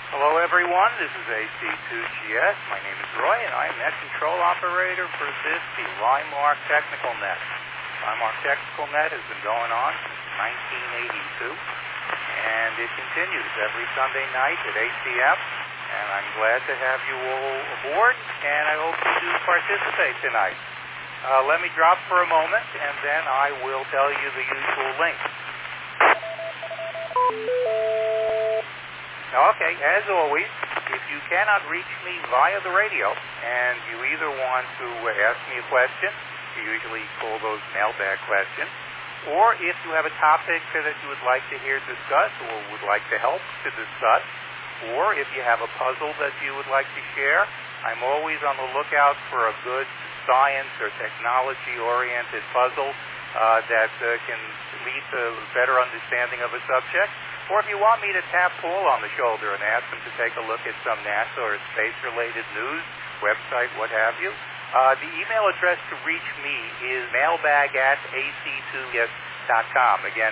Hello, everyone. This is AC2GS. My name is Roy, and I'm Net Control Operator for this, the Limark Technical Net. Limark Technical Net has been going on since 1982, and it continues every Sunday night at 8 p.m., and I'm glad to have you all aboard, and I hope you do participate tonight. Let me drop for a moment, and then I will tell you the usual link. Okay, as always, if you cannot reach me via the radio and you either want to ask me a question, you usually call those mailbag questions, or if you have a topic that you would like to hear discussed or would like to help to discuss, or if you have a puzzle that you would like to share, I'm always on the lookout for a good science or technology-oriented puzzle that can lead to a better understanding of a subject. Or if you want me to tap Paul on the shoulder and ask him to take a look at some NASA or space-related news, website, what have you, the email address to reach me is mailbag@ac2yes.com. Again,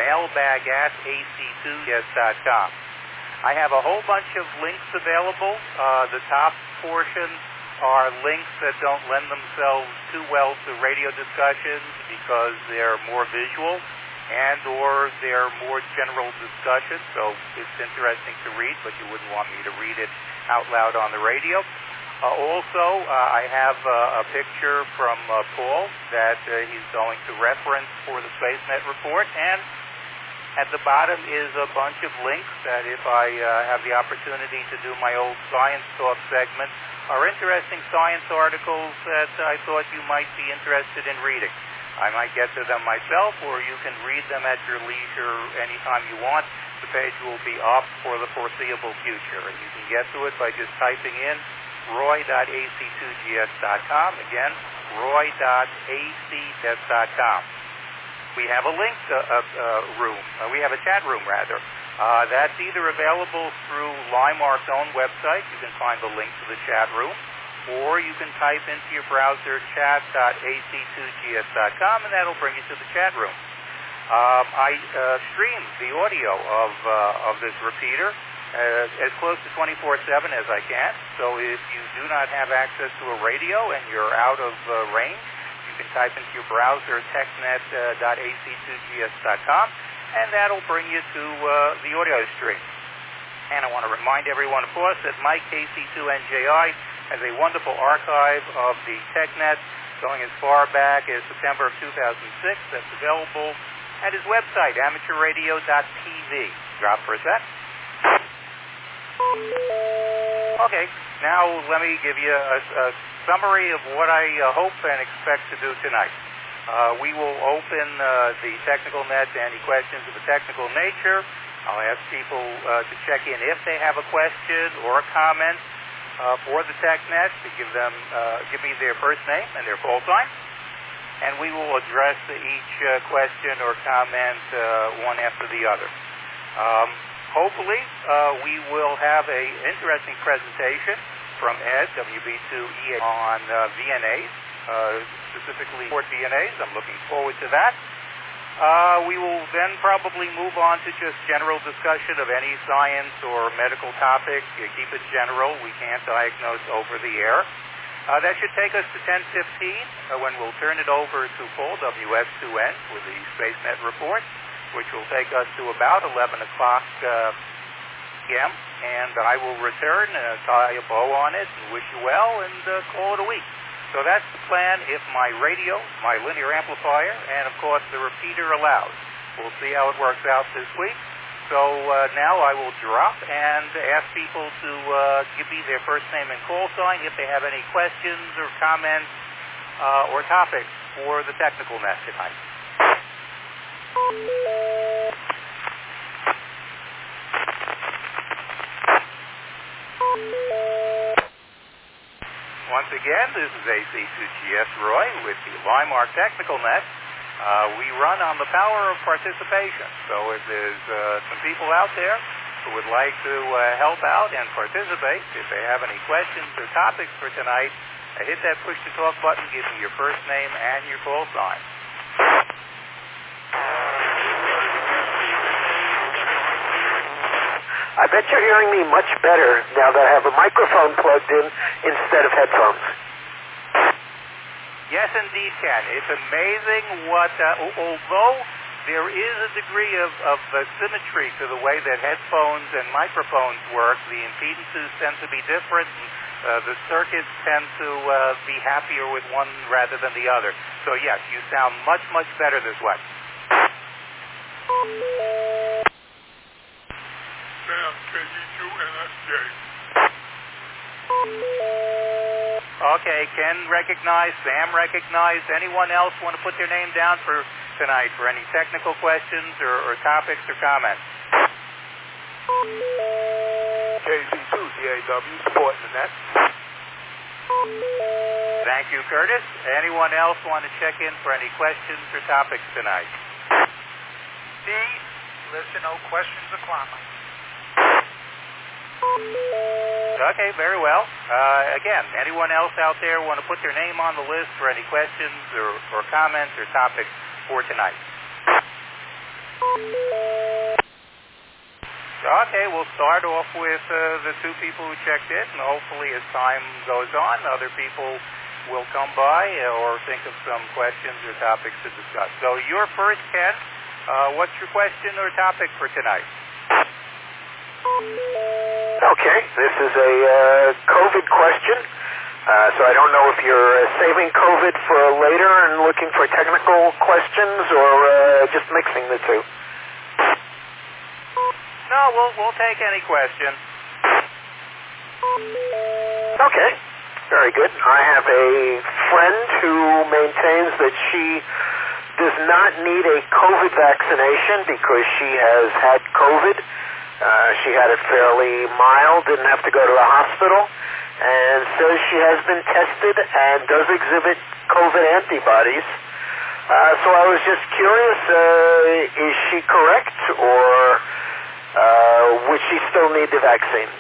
mailbag@ac2yes.com. I have a whole bunch of links available. The top portion are links that don't lend themselves too well to radio discussions because they're more visual and or they're more general discussions, so it's interesting to read, but you wouldn't want me to read it out loud on the radio. Also, I have a picture from Paul that he's going to reference for the SpaceNet report, and at the bottom is a bunch of links that if I have the opportunity to do my old Science Talk segment, are interesting science articles that I thought you might be interested in reading. I might get to them myself, or you can read them at your leisure anytime you want. The page will be up for the foreseeable future, and you can get to it by just typing in roy.ac2gs.com. Again, roy.ac2gs.com. We have a link room. We have a chat room, rather. That's either available through Limark's own website. You can find the link to the chat room. Or you can type into your browser chat.ac2gs.com, and that'll bring you to the chat room. I stream the audio of this repeater as close to 24/7 as I can. So if you do not have access to a radio and you're out of range, you can type into your browser technet.ac2gs.com, and that'll bring you to the audio stream. And I want to remind everyone, of course, that Mike KC2NJI has a wonderful archive of the TechNet going as far back as September of 2006. That's available at his website, amateurradio.tv. Drop for a sec. Okay, now let me give you a summary of what I hope and expect to do tonight. We will open the technical net to any questions of a technical nature. I'll ask people to check in if they have a question or a comment for the TechNet, to give me their first name and their call sign, and we will address each question or comment one after the other. Hopefully, we will have an interesting presentation from Ed, WB2EA, on VNAs, specifically port VNAs. I'm looking forward to that. We will then probably move on to just general discussion of any science or medical topic. You keep it general. We can't diagnose over the air. That should take us to 10:15 when we'll turn it over to Paul, WS2N, with the SpaceNet report, which will take us to about 11 o'clock p.m. And I will return, tie a bow on it, and wish you well, and call it a week. So that's the plan if my radio, my linear amplifier, and of course the repeater allows. We'll see how it works out this week. So now I will drop and ask people to give me their first name and call sign if they have any questions or comments or topics for the technical net tonight. Once again, this is AC2GS Roy with the Limark Technical Net. We run on the power of participation. So if there's some people out there who would like to help out and participate, if they have any questions or topics for tonight, hit that push-to-talk button, give me your first name and your call sign. I bet you're hearing me much better now that I have a microphone plugged in instead of headphones. Yes, indeed, Ken. It's amazing what, although there is a degree of symmetry to the way that headphones and microphones work, the impedances tend to be different, and the circuits tend to be happier with one rather than the other. So yes, you sound much, much better this way. Sam, KG2NSJ. Okay, Ken recognized, Sam recognized. Anyone else want to put their name down for tonight for any technical questions or topics or comments? KG2DAW, supporting the net. Thank you, Curtis. Anyone else want to check in for any questions or topics tonight? D, listen, no questions or comments. Okay, very well. Again, anyone else out there want to put their name on the list for any questions or comments or topics for tonight? Okay, we'll start off with the two people who checked in, and hopefully as time goes on, other people will come by or think of some questions or topics to discuss. So you're first, Ken. What's your question or topic for tonight? Okay, this is a COVID question. So I don't know if you're saving COVID for later and looking for technical questions or just mixing the two. No, we'll take any question. Okay, very good. I have a friend who maintains that she does not need a COVID vaccination because she has had COVID. She had it fairly mild, didn't have to go to the hospital, and says she has been tested and does exhibit COVID antibodies. So I was just curious, is she correct, or would she still need the vaccine?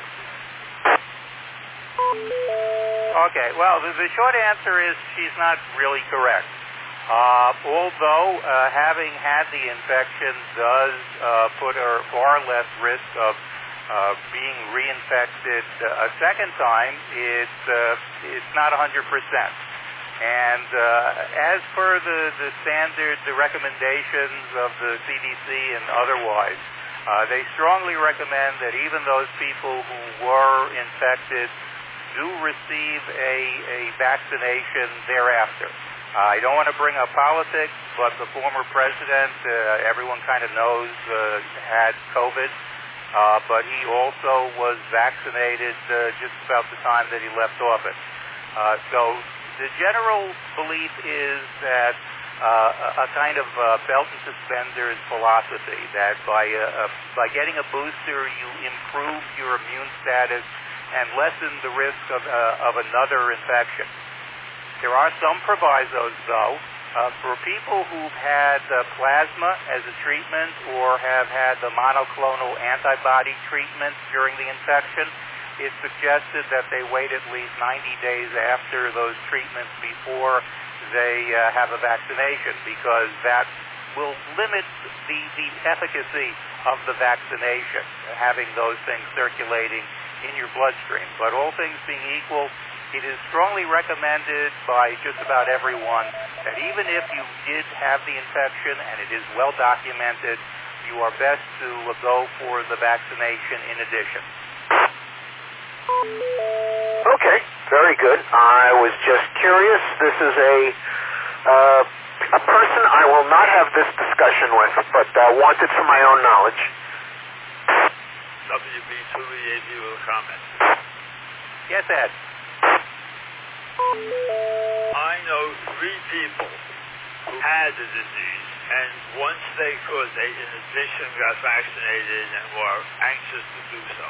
Okay, well, the short answer is she's not really correct. Although having had the infection does put her far less risk of being reinfected a second time, it's not 100%. And as per the standard, the recommendations of the CDC and otherwise, they strongly recommend that even those people who were infected do receive a vaccination thereafter. I don't want to bring up politics, but the former president, everyone kind of knows, had COVID, but he also was vaccinated just about the time that he left office. So the general belief is that a kind of belt and suspenders philosophy, that by getting a booster, you improve your immune status and lessen the risk of another infection. There are some provisos, though. For people who've had plasma as a treatment or have had the monoclonal antibody treatment during the infection, it's suggested that they wait at least 90 days after those treatments before they have a vaccination, because that will limit the efficacy of the vaccination, having those things circulating in your bloodstream. But all things being equal, it is strongly recommended by just about everyone that even if you did have the infection and it is well documented, you are best to go for the vaccination in addition. Okay, very good. I was just curious. This is a person I will not have this discussion with, but wanted for my own knowledge. WB2EAD will comment. Yes, Ed. I know 3 people who had the disease, and once they could, they in addition got vaccinated and were anxious to do so.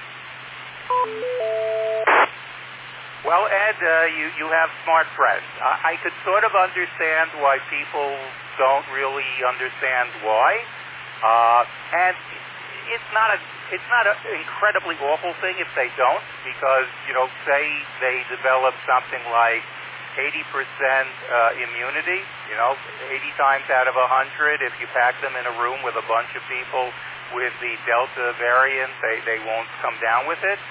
Well, Ed, you have smart friends. I could sort of understand why people don't really understand why, and it's not an incredibly awful thing if they don't, because, say they develop something like 80% immunity, 80 times out of 100, if you pack them in a room with a bunch of people with the Delta variant, they won't come down with it.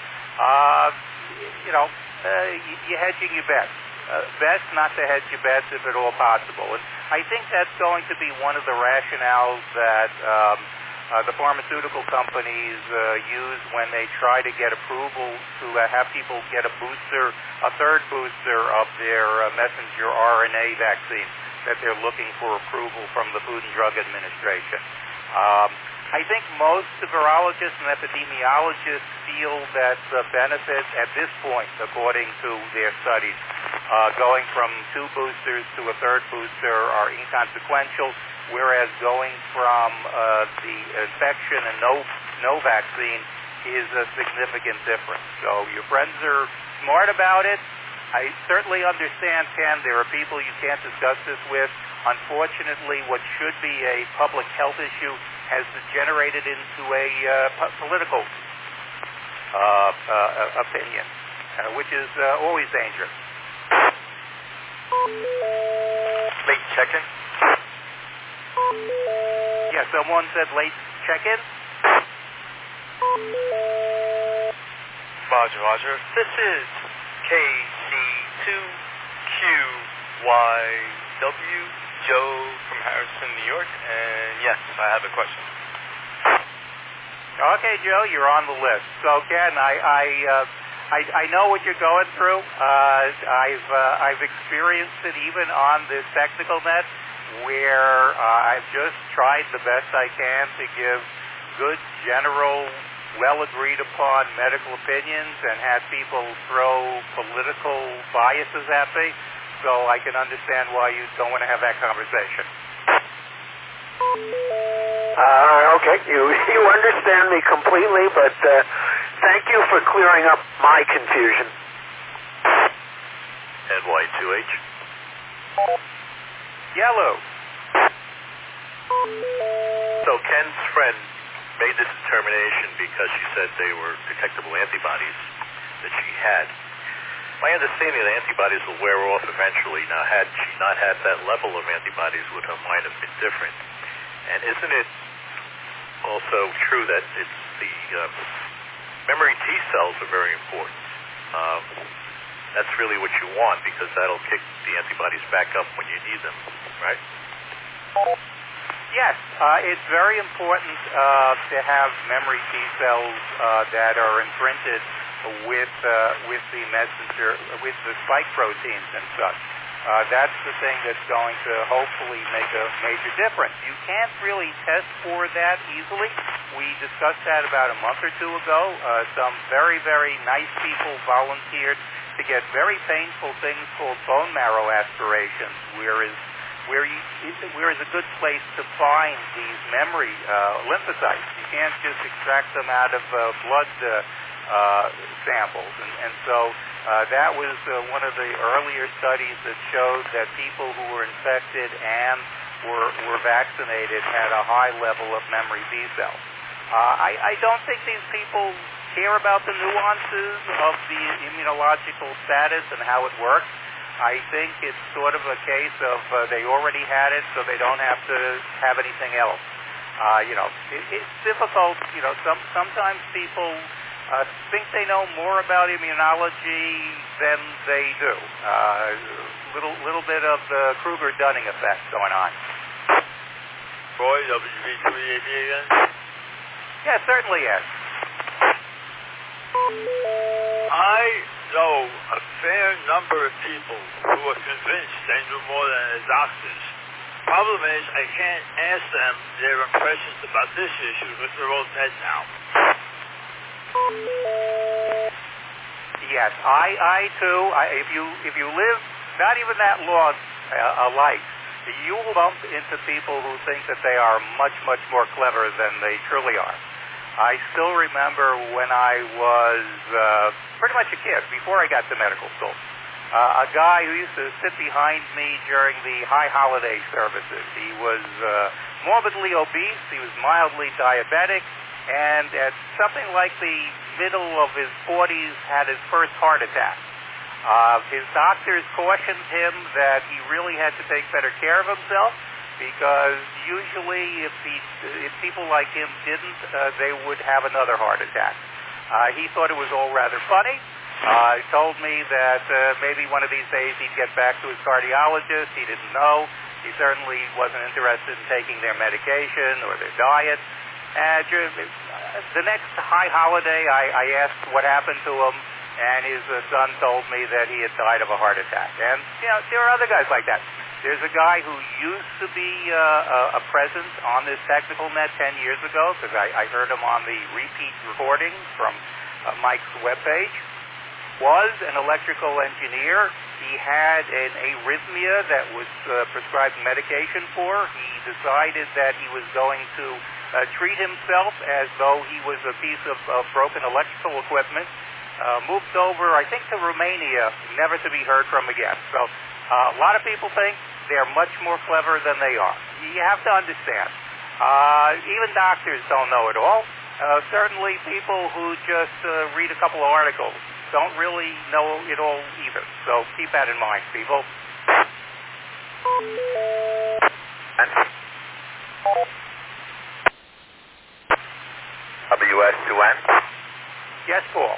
You're hedging your bets. Best not to hedge your bets if at all possible. And I think that's going to be one of the rationales that the pharmaceutical companies use when they try to get approval to have people get a third booster of their messenger RNA vaccine that they're looking for approval from the Food and Drug Administration. I think most virologists and epidemiologists feel that the benefit at this point, according to their studies, going from 2 boosters to a third booster are inconsequential, whereas going from the infection and no vaccine is a significant difference. So your friends are smart about it. I certainly understand, Ken, there are people you can't discuss this with. Unfortunately, what should be a public health issue has degenerated into a political opinion, which is always dangerous. Late check-in? Yeah, someone said late check-in? Roger. This is KC2QYW, Joe from Harrison, New York, and yes, I have a question. Okay, Joe, you're on the list. So, Ken, I know what you're going through. I've experienced it even on this technical net, where I've just tried the best I can to give good, general, well-agreed-upon medical opinions and had people throw political biases at me. So I can understand why you don't want to have that conversation. Okay, you understand me completely, but thank you for clearing up my confusion. NY2H? Yellow. So Ken's friend made this determination because she said they were detectable antibodies that she had. My understanding that antibodies will wear off eventually. Now, had she not had that level of antibodies, would her mind have been different? And isn't it also true that it's the memory T cells are very important? That's really what you want, because that'll kick the antibodies back up when you need them, right? Yes, it's very important to have memory T cells that are imprinted with the messenger, with the spike proteins and such. That's the thing that's going to hopefully make a major difference. You can't really test for that easily. We discussed that about a month or two ago. Some very, very nice people volunteered to get very painful things called bone marrow aspirations, where is a good place to find these memory lymphocytes. You can't just extract them out of blood samples, and so that was one of the earlier studies that showed that people who were infected and were vaccinated had a high level of memory B cells. I don't think these people care about the nuances of the immunological status and how it works. I think it's sort of a case of they already had it, so they don't have to have anything else. It's difficult. Sometimes people think they know more about immunology than they do. Little bit of the Kruger-Dunning effect going on. Roy, WV3AB again? Yeah, certainly, yes. I know a fair number of people who are convinced they knew more than the doctors. Problem is, I can't ask them their impressions about this issue because they're all dead now. Yes, I too. If you live not even that long alike, you will bump into people who think that they are much, much more clever than they truly are. I still remember when I was pretty much a kid, before I got to medical school, a guy who used to sit behind me during the high holiday services. He was morbidly obese, he was mildly diabetic, and at something like the middle of his 40s had his first heart attack. His doctors cautioned him that he really had to take better care of himself, because usually if people like him didn't, they would have another heart attack. He thought it was all rather funny. He told me that maybe one of these days he'd get back to his cardiologist. He didn't know. He certainly wasn't interested in taking their medication or their diet. The next high holiday, I asked what happened to him, and his son told me that he had died of a heart attack. And, there are other guys like that. There's a guy who used to be a presence on this technical net 10 years ago, because I heard him on the repeat recording from Mike's webpage. Was an electrical engineer. He had an arrhythmia that was prescribed medication for. He decided that he was going to treat himself as though he was a piece of broken electrical equipment. Moved over, I think, to Romania, never to be heard from again. So a lot of people think they're much more clever than they are. You have to understand. Even doctors don't know it all. Certainly people who just read a couple of articles don't really know it all either. So keep that in mind, people. WS2N? Yes, Paul.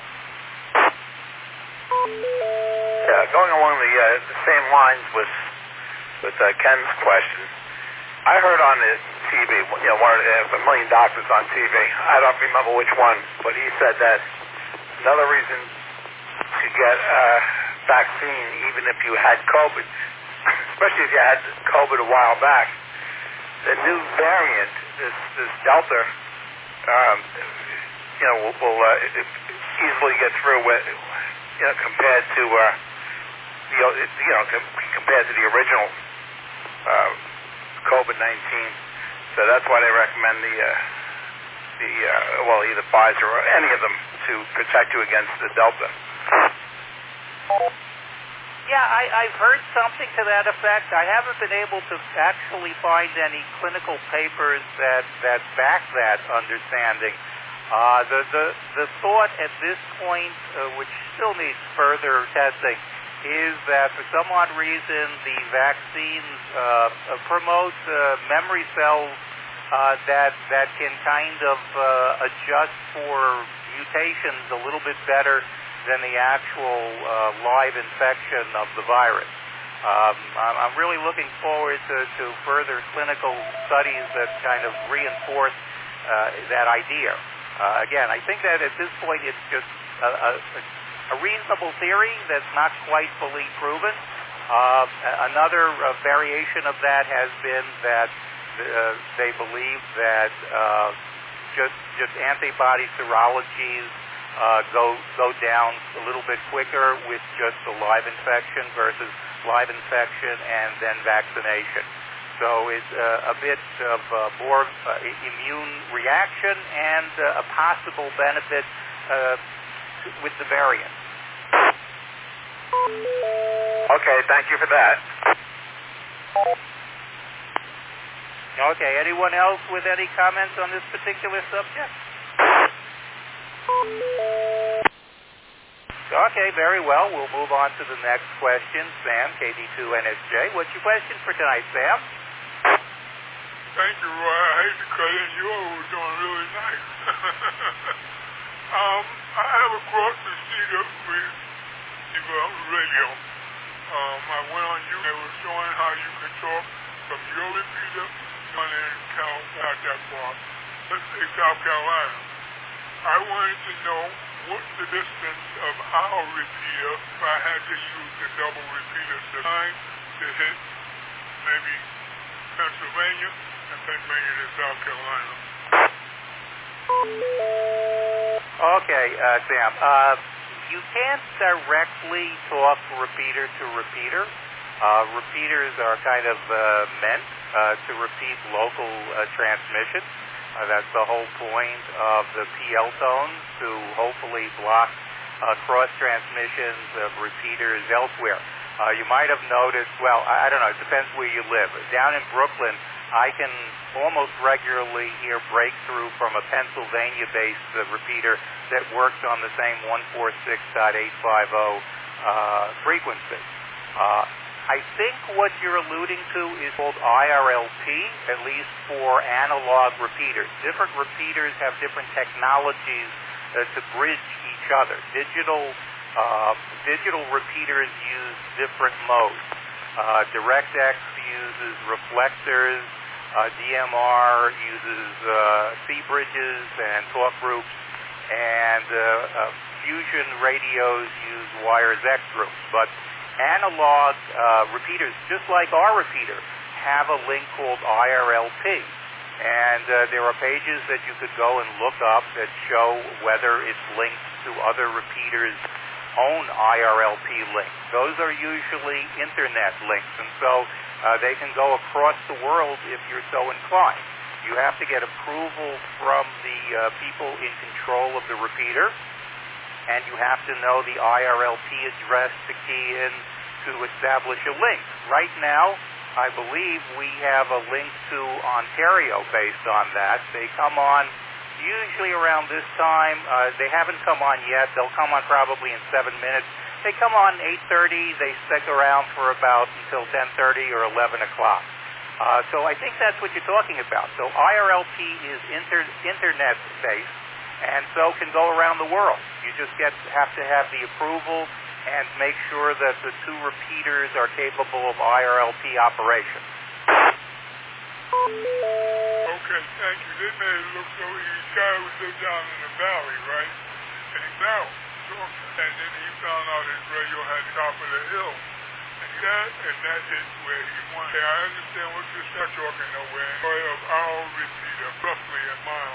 Yeah, going along the same lines with Ken's question, I heard on the TV, there's a million doctors on TV. I don't remember which one, but he said that another reason to get a vaccine, even if you had COVID, especially if you had COVID a while back, the new variant, this Delta, will easily get through with, compared to compared to the original COVID-19. So that's why they recommend either Pfizer or any of them to protect you against the Delta. Yeah, I've heard something to that effect. I haven't been able to actually find any clinical papers that back that understanding. The thought at this point, which still needs further testing, is that for some odd reason the vaccines promote memory cells that can kind of adjust for mutations a little bit better than the actual live infection of the virus. I'm really looking forward to further clinical studies that kind of reinforce that idea. Again, I think that at this point it's just a reasonable theory that's not quite fully proven. Another variation of that has been that they believe that just antibody serologies go down a little bit quicker with just a live infection versus live infection and then vaccination. So it's a bit of more immune reaction and a possible benefit with the variant. Okay, thank you for that. Okay, anyone else with any comments on this particular subject? Okay, very well. We'll move on to the next question. Sam, KD2NSJ. What's your question for tonight, Sam? Thank you, Roy. I hate to cut in. You all were doing really nice. I have a cross procedure with radio. I went on you. They were showing how you can talk from your repeater on in not that far. Let's say South Carolina. I wanted to know what's the distance of our repeater if I had to use the double repeater to hit maybe Pennsylvania and Pennsylvania to South Carolina. Okay, Sam. You can't directly talk repeater to repeater. Repeaters are kind of meant to repeat local transmission. That's the whole point of the PL tones, to hopefully block cross transmissions of repeaters elsewhere. You might have noticed, well, I don't know, it depends where you live. Down in Brooklyn, I can almost regularly hear breakthrough from a Pennsylvania-based repeater that works on the same 146.850 frequency. I think what you're alluding to is called IRLP, at least for analog repeaters. Different repeaters have different technologies to bridge each other. Digital repeaters use different modes. DirectX uses reflectors. DMR uses C bridges and talk groups, and fusion radios use wires X groups. But analog repeaters, just like our repeater, have a link called IRLP. And there are pages that you could go and look up that show whether it's linked to other repeaters' own IRLP links. Those are usually internet links, and so they can go across the world if you're so inclined. You have to get approval from the people in control of the repeater, and you have to know the IRLP address to key in to establish a link. Right now, I believe we have a link to Ontario based on that. They come on usually around this time. They haven't come on yet. They'll come on probably in 7 minutes. They come on 8:30. They stick around for about until 10:30 or 11 o'clock. So I think that's what you're talking about. So IRLP is internet-based, and so can go around the world. You just have to have the approval and make sure that the two repeaters are capable of IRLP operation. Okay, thank you. This made it look so easy. This guy was lived down in the valley, right? And he fell. And then he found out his radio had the top of the hill. And that is where he won. Hey, I understand what you're talking nowhere. I'll repeat it roughly a mile.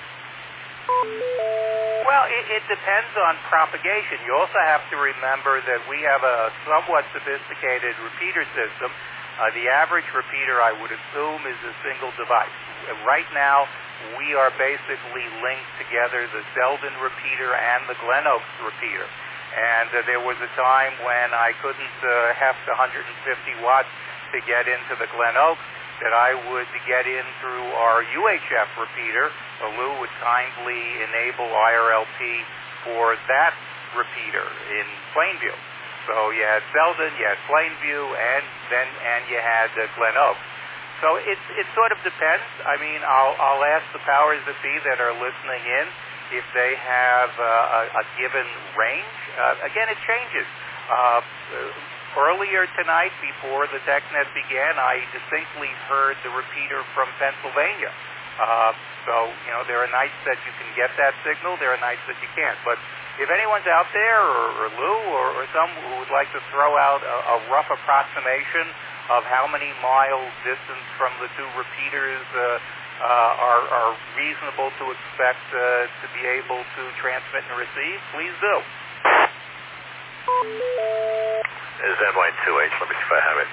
Well, it depends on propagation. You also have to remember that we have a somewhat sophisticated repeater system. The average repeater, I would assume, is a single device. Right now, we are basically linked together, the Selden repeater and the Glen Oaks repeater. And there was a time when I couldn't heft 150 watts to get into the Glen Oaks, that I would get in through our UHF repeater. Lou would kindly enable IRLP for that repeater in Plainview. So you had Selden, you had Plainview, and you had Glen Oaks. So it sort of depends. I mean, I'll ask the powers that be that are listening in if they have a given range. Again, it changes. Earlier tonight, before the TechNet began, I distinctly heard the repeater from Pennsylvania. So, there are nights that you can get that signal, there are nights that you can't. But if anyone's out there, or Lou, or some who would like to throw out a rough approximation of how many miles distance from the two repeaters are reasonable to expect to be able to transmit and receive, please do. Is NY2H. Let me see if I have it.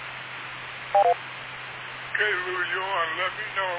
Okay, Lou, you on. Let me know.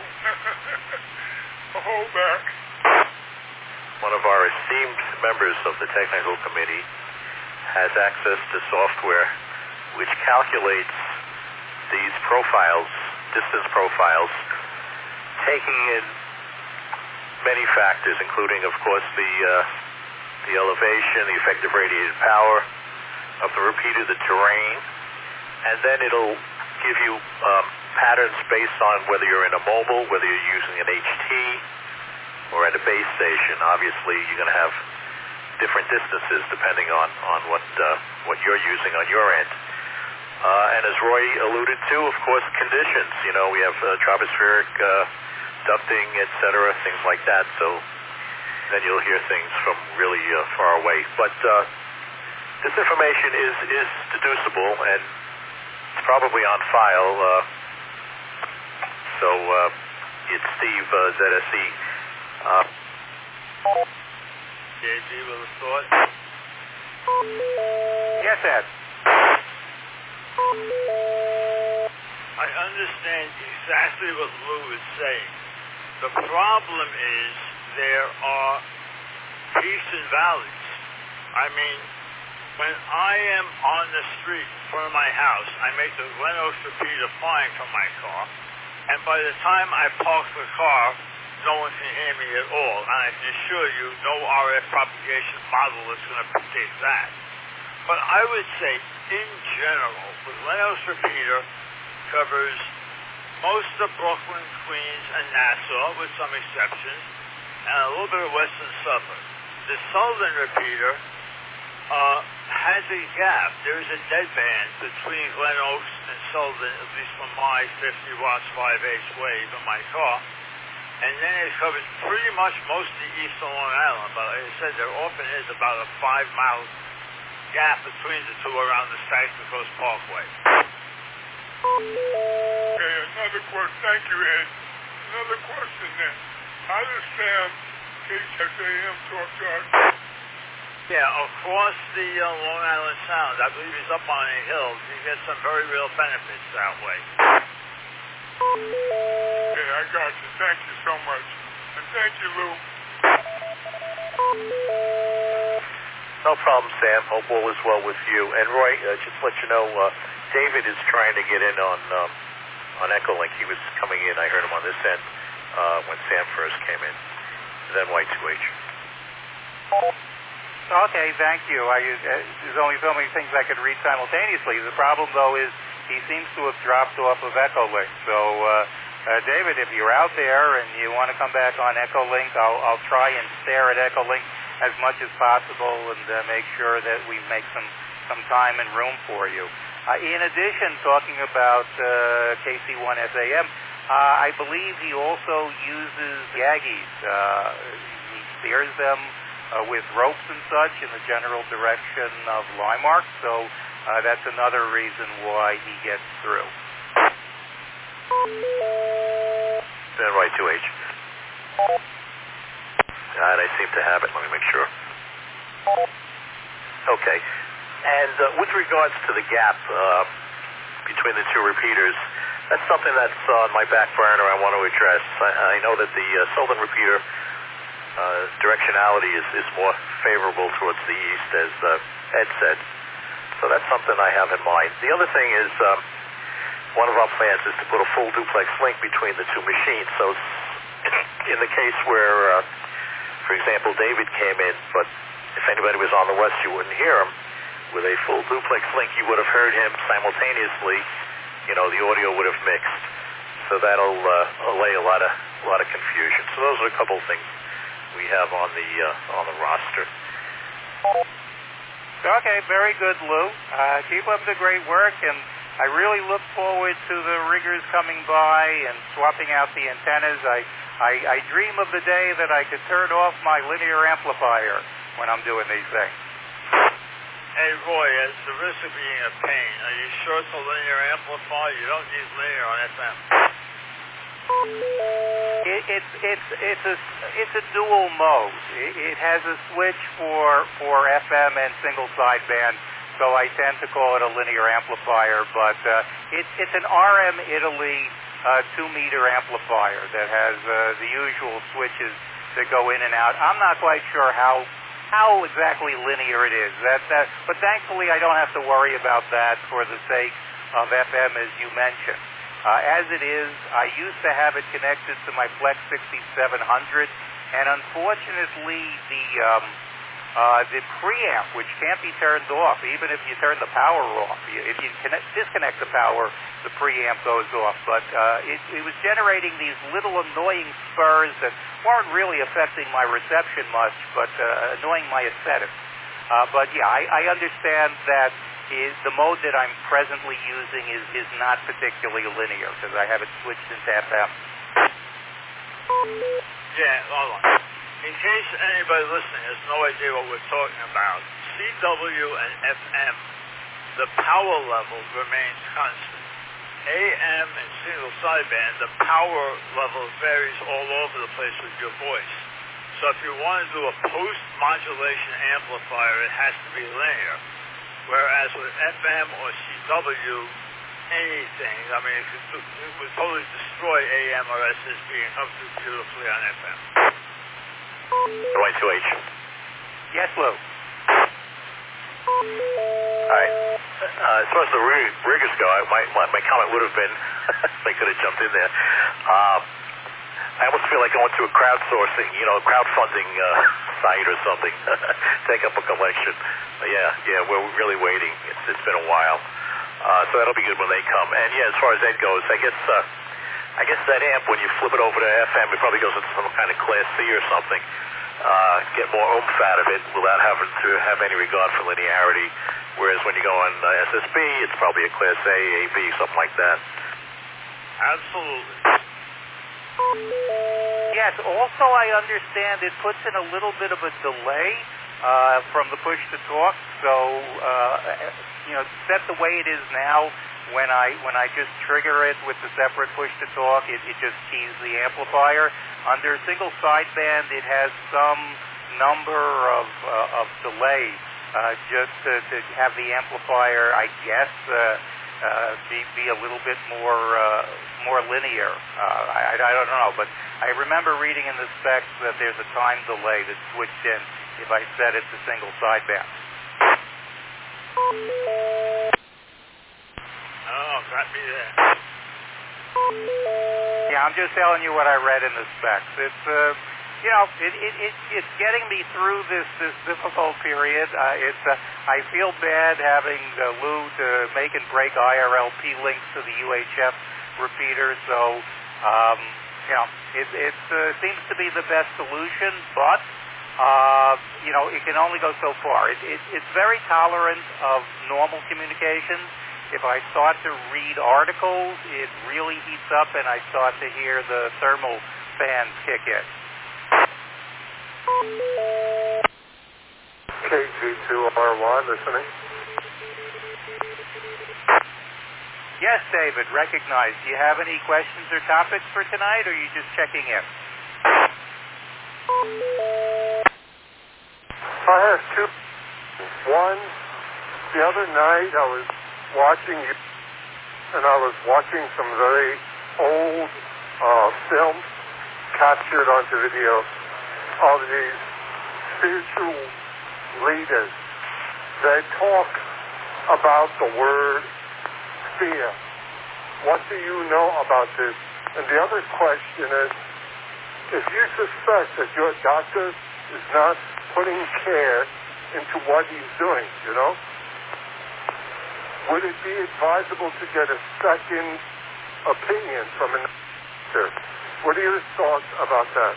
Hold back. One of our esteemed members of the technical committee has access to software which calculates these profiles, distance profiles, taking in many factors, including, of course, the elevation, the effective radiated power of the repeater, the terrain, and then it'll give you patterns based on whether you're in a mobile, whether you're using an HT, or at a base station. Obviously, you're going to have different distances depending on what you're using on your end. And as Roy alluded to, of course, conditions. We have tropospheric ducting, etc., things like that. So then you'll hear things from really far away. But this information is deducible, and it's probably on file. So it's Steve, ZSE. JD with a thought? Yes, Ed. I understand exactly what Lou is saying. The problem is there are peaks and valleys. I mean, when I am on the street in front of my house, I make the Glen Oaks repeater flying from my car, and by the time I park the car, no one can hear me at all. And I can assure you, no RF propagation model is going to predict that. But I would say in general, the Lennox repeater covers most of Brooklyn, Queens, and Nassau, with some exceptions, and a little bit of western suburbs. The Sullivan repeater has a gap. There is a dead band between Glen Oaks and Sullivan, at least from my 50 watts 5/8 wave in my car. And then it covers pretty much most of the eastern Long Island. But like I said, there often is about a 5-mile gap between the two around the Saxon Coast Parkway. Okay, another question. Thank you, Ed. Another question then. How does Sam KSAM talk to us? Yeah, across the Long Island Sound. I believe he's up on a hill. He gets some very real benefits that way. Okay, I got you. Thank you so much. And thank you, Lou. No problem, Sam. Hope all is well with you. And Roy, just to let you know, David is trying to get in on Echolink. He was coming in. I heard him on this end when Sam first came in. Then Y2H. Okay, thank you. There's only so many things I could read simultaneously. The problem, though, is he seems to have dropped off of Echolink. So, David, if you're out there and you want to come back on Echolink, I'll try and stare at Echolink as much as possible and make sure that we make some time and room for you. In addition, talking about KC1SAM, I believe he also uses Yagis. He steers them with ropes and such in the general direction of Limemark, so that's another reason why he gets through. Then Y2H. And I seem to have it. Let me make sure. Okay. And with regards to the gap between the two repeaters, that's something that's on my back burner I want to address. I know that the Sullivan repeater directionality is more favorable towards the east, as Ed said. So that's something I have in mind. The other thing is one of our plans is to put a full duplex link between the two machines. So in the case where, for example, David came in, but if anybody was on the west, you wouldn't hear him. With a full duplex link, you would have heard him simultaneously. You know, the audio would have mixed. So that'll allay a lot of confusion. So those are a couple of things we have on the roster. Okay, very good, Lou. Keep up the great work, and I really look forward to the riggers coming by and swapping out the antennas. I dream of the day that I could turn off my linear amplifier when I'm doing these things. Hey, Roy, at the risk of being a pain, are you sure it's a linear amplifier? You don't need linear on FM. It's a dual mode. It has a switch for FM and single sideband, so I tend to call it a linear amplifier. But it's an RM Italy 2-meter amplifier that has the usual switches that go in and out. I'm not quite sure how exactly linear it is. But thankfully, I don't have to worry about that for the sake of FM, as you mentioned. As it is, I used to have it connected to my Flex 6700, and unfortunately, the preamp, which can't be turned off, even if you turn the power off. If you disconnect the power, the preamp goes off. But it was generating these little annoying spurs that weren't really affecting my reception much, but annoying my aesthetics. But yeah, I understand that the mode that I'm presently using is not particularly linear because I have it switched into FM. Yeah, hold on. In case anybody listening has no idea what we're talking about, CW and FM, the power level remains constant. AM and single sideband, the power level varies all over the place with your voice. So if you want to do a post-modulation amplifier, it has to be linear. Whereas with FM or CW, anything, I mean, it would totally destroy AM or SSB and come through beautifully on FM. Y2H. Yes, Lou. All right. As far as the riggers go, my comment would have been, if I could have jumped in there, I almost feel like going to a crowdsourcing, crowdfunding site or something. Take up a collection. Yeah, we're really waiting. It's been a while. So that'll be good when they come. And yeah, as far as that goes, I guess that amp, when you flip it over to FM, it probably goes into some kind of Class C or something. Get more oomph out of it without having to have any regard for linearity. Whereas when you go on SSB, it's probably a Class A, AB, something like that. Absolutely. Yes, also I understand it puts in a little bit of a delay from the push to talk. So, set the way it is now, when I just trigger it with the separate push to talk, it just keys the amplifier. Under single sideband, it has some number of delay just to have the amplifier, I guess, be a little bit more linear. I don't know, but I remember reading in the specs that there's a time delay that's switched in if I set it to single sideband. Oh, got me there. Yeah, I'm just telling you what I read in the specs. It's it's getting me through this difficult period. I feel bad having Lou to make and break IRLP links to the UHF repeater. So it seems to be the best solution, but it can only go so far. It's very tolerant of normal communications. If I start to read articles, it really heats up, and I start to hear the thermal fans kick in. KG2R1, listening. Yes, David, recognized. Do you have any questions or topics for tonight, or are you just checking in? I have two. One, the other night I was watching you, and I was watching some very old films captured onto video of these spiritual leaders. They talk about the word fear. What do you know about this? And the other question is, if you suspect that your doctor is not putting care into what he's doing, would it be advisable to get a second opinion from an doctor? What are your thoughts about that?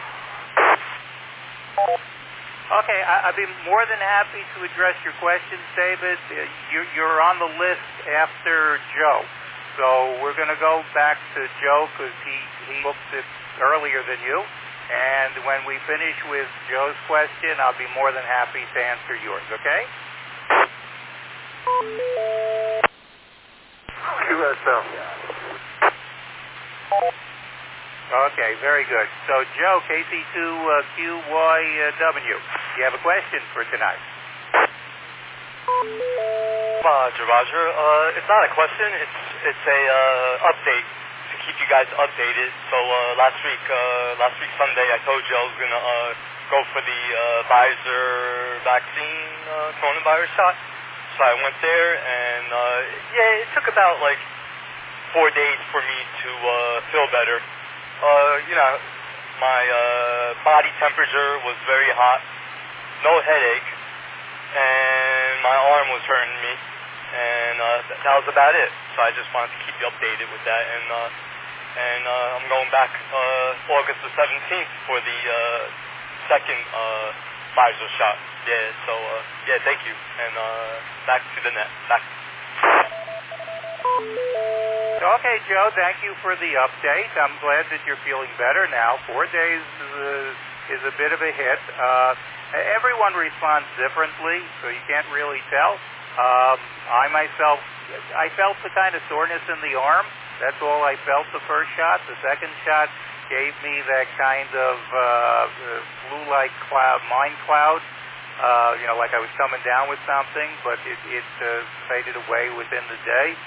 Okay, I'd be more than happy to address your questions, David. You're on the list after Joe. So we're going to go back to Joe because he booked it earlier than you. And when we finish with Joe's question, I'll be more than happy to answer yours, okay? QSL. Okay, very good. So, Joe, KC2QYW, you have a question for tonight? Roger. It's not a question. It's a update to keep you guys updated. So last week Sunday, I told you I was gonna go for the Pfizer vaccine, coronavirus shot. So I went there, and it took about 4 days for me to feel better. My body temperature was very hot, no headache, and my arm was hurting me, and that was about it. So I just wanted to keep you updated with that, and I'm going back August the 17th for the second Pfizer shot. Yeah, so thank you, and back to the net. Back. Okay, Joe, thank you for the update. I'm glad that you're feeling better now. 4 days is a bit of a hit. Everyone responds differently, so you can't really tell. I myself, I felt the kind of soreness in the arm. That's all I felt the first shot. The second shot gave me that kind of flu-like cloud, mind cloud, like I was coming down with something, but it faded away within the day.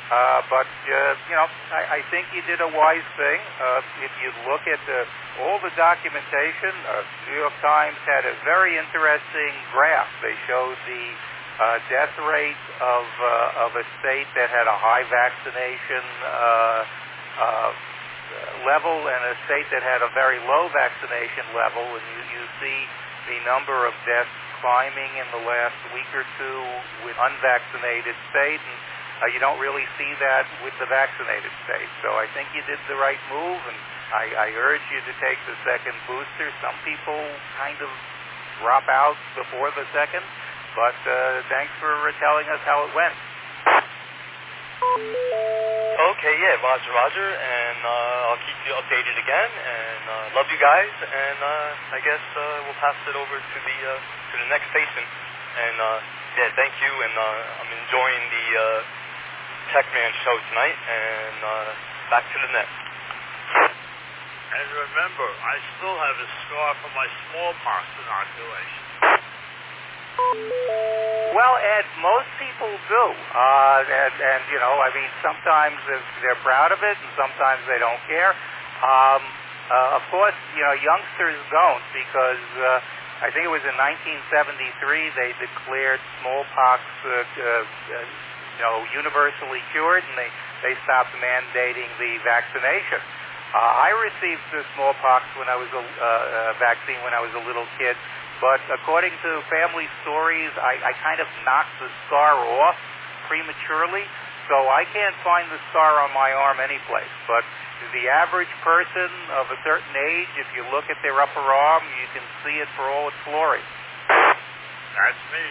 I think you did a wise thing. If you look at all the documentation, New York Times had a very interesting graph. They showed the death rate of a state that had a high vaccination level and a state that had a very low vaccination level, and you see the number of deaths climbing in the last week or two with unvaccinated state, and you don't really see that with the vaccinated state. So I think you did the right move, and I urge you to take the second booster. Some people kind of drop out before the second, but thanks for telling us how it went. Okay, yeah, Roger, and I'll keep you updated again, and love you guys, and I guess we'll pass it over to the next station, and yeah, thank you, and I'm enjoying the TechMan show tonight, and back to the net. And remember, I still have a scar from my smallpox inoculation. Well, Ed, most people do. And you know, I mean, sometimes they're proud of it, and sometimes they don't care. Of course, you know, youngsters don't, because I think it was in 1973 they declared smallpox, universally cured, and they stopped mandating the vaccination. I received the smallpox when I was vaccine when I was a little kid. But according to family stories, I kind of knocked the scar off prematurely, so I can't find the scar on my arm anyplace. But the average person of a certain age, if you look at their upper arm, you can see it for all its glory. That's me.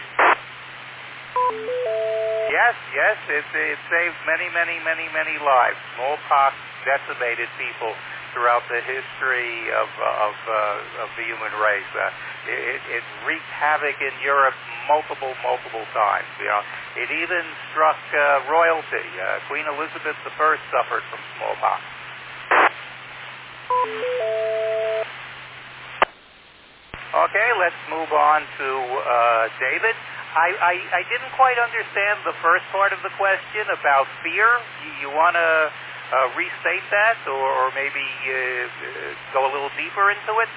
Yes, it saved many lives. Smallpox decimated people throughout the history of the human race. It wreaked havoc in Europe multiple times. You know, it even struck royalty. Queen Elizabeth I suffered from smallpox. Okay, let's move on to David. I didn't quite understand the first part of the question about fear. You want to restate that, or maybe go a little deeper into it?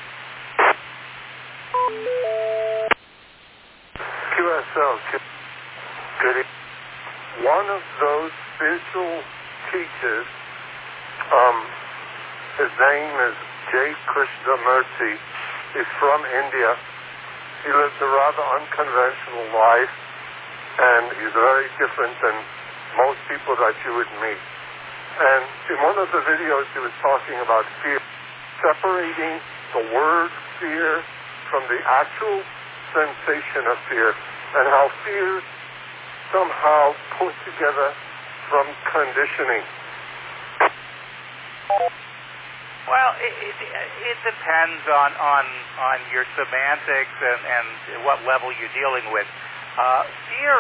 QSL, good. One of those spiritual teachers, his name is J. Krishnamurti, is from India. He lives a rather unconventional life, and he's very different than most people that you would meet. And in one of the videos he was talking about fear, separating the word fear from the actual sensation of fear, and how fear somehow put together from conditioning. Well, it depends on your semantics and what level you're dealing with. Fear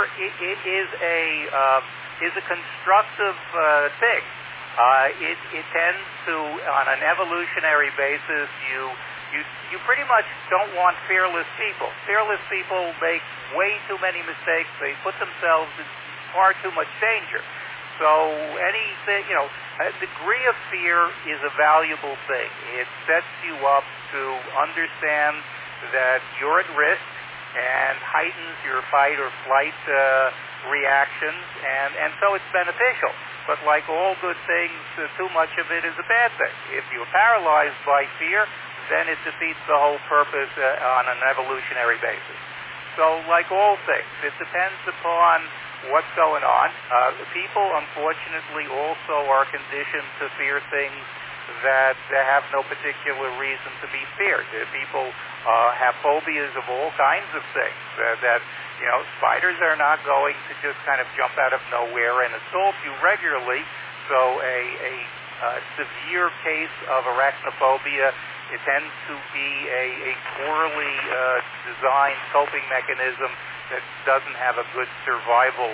is a constructive thing. It tends to, on an evolutionary basis, you pretty much don't want fearless people. Fearless people make way too many mistakes. They put themselves in far too much danger. So anything, a degree of fear is a valuable thing. It sets you up to understand that you're at risk and heightens your fight or flight reactions, and so it's beneficial. But like all good things, too much of it is a bad thing. If you're paralyzed by fear, then it defeats the whole purpose on an evolutionary basis. So like all things, it depends upon what's going on. People, unfortunately, also are conditioned to fear things that have no particular reason to be feared. People have phobias of all kinds of things. Spiders are not going to just kind of jump out of nowhere and assault you regularly. So a severe case of arachnophobia, it tends to be a poorly designed coping mechanism that doesn't have a good survival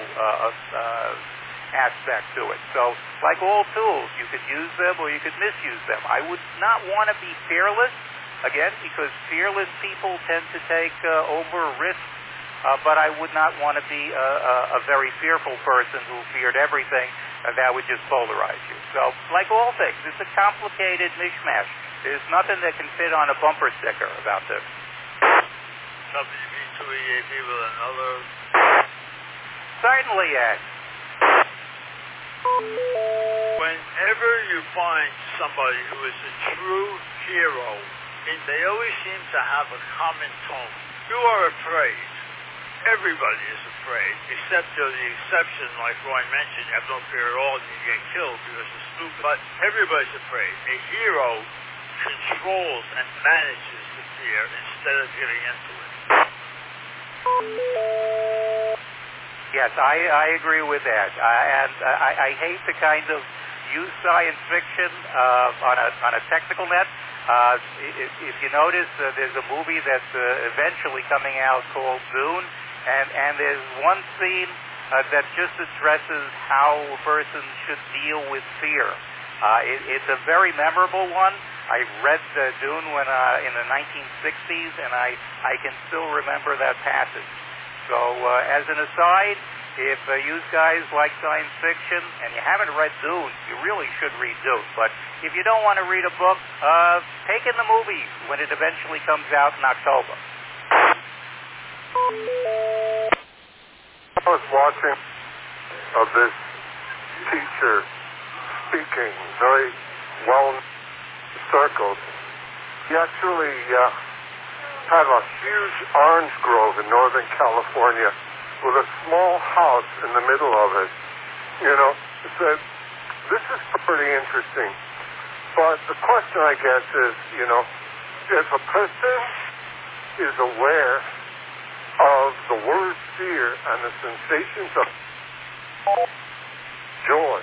aspect to it. So, like all tools, you could use them or you could misuse them. I would not want to be fearless, again, because fearless people tend to take over risks, but I would not want to be a very fearful person who feared everything. That would just polarize you. So, like all things, it's a complicated mishmash. There's nothing that can fit on a bumper sticker about this. WB2EAP with another. Certainly, Ed. whenever you find somebody who is a true hero, they always seem to have a common tone. You are afraid. Everybody is afraid, except the exception, like Roy mentioned, you have no fear at all and you get killed because it's stupid. But everybody's afraid. A hero controls and manages the fear instead of giving into it. Yes, I agree with that. I hate to kind of use science fiction on a technical net. If you notice, there's a movie that's eventually coming out called Dune, and there's one scene that just addresses how a person should deal with fear. It's a very memorable one. I read Dune when in the 1960s, and I can still remember that passage. So as an aside, if you guys like science fiction and you haven't read Dune, you really should read Dune. But if you don't want to read a book, take in the movie when it eventually comes out in October. I was watching of this teacher speaking very well circles. He actually had a huge orange grove in Northern California with a small house in the middle of it. You know, he said, this is pretty interesting. But the question I guess is, you know, if a person is aware of the word fear and the sensations of joy.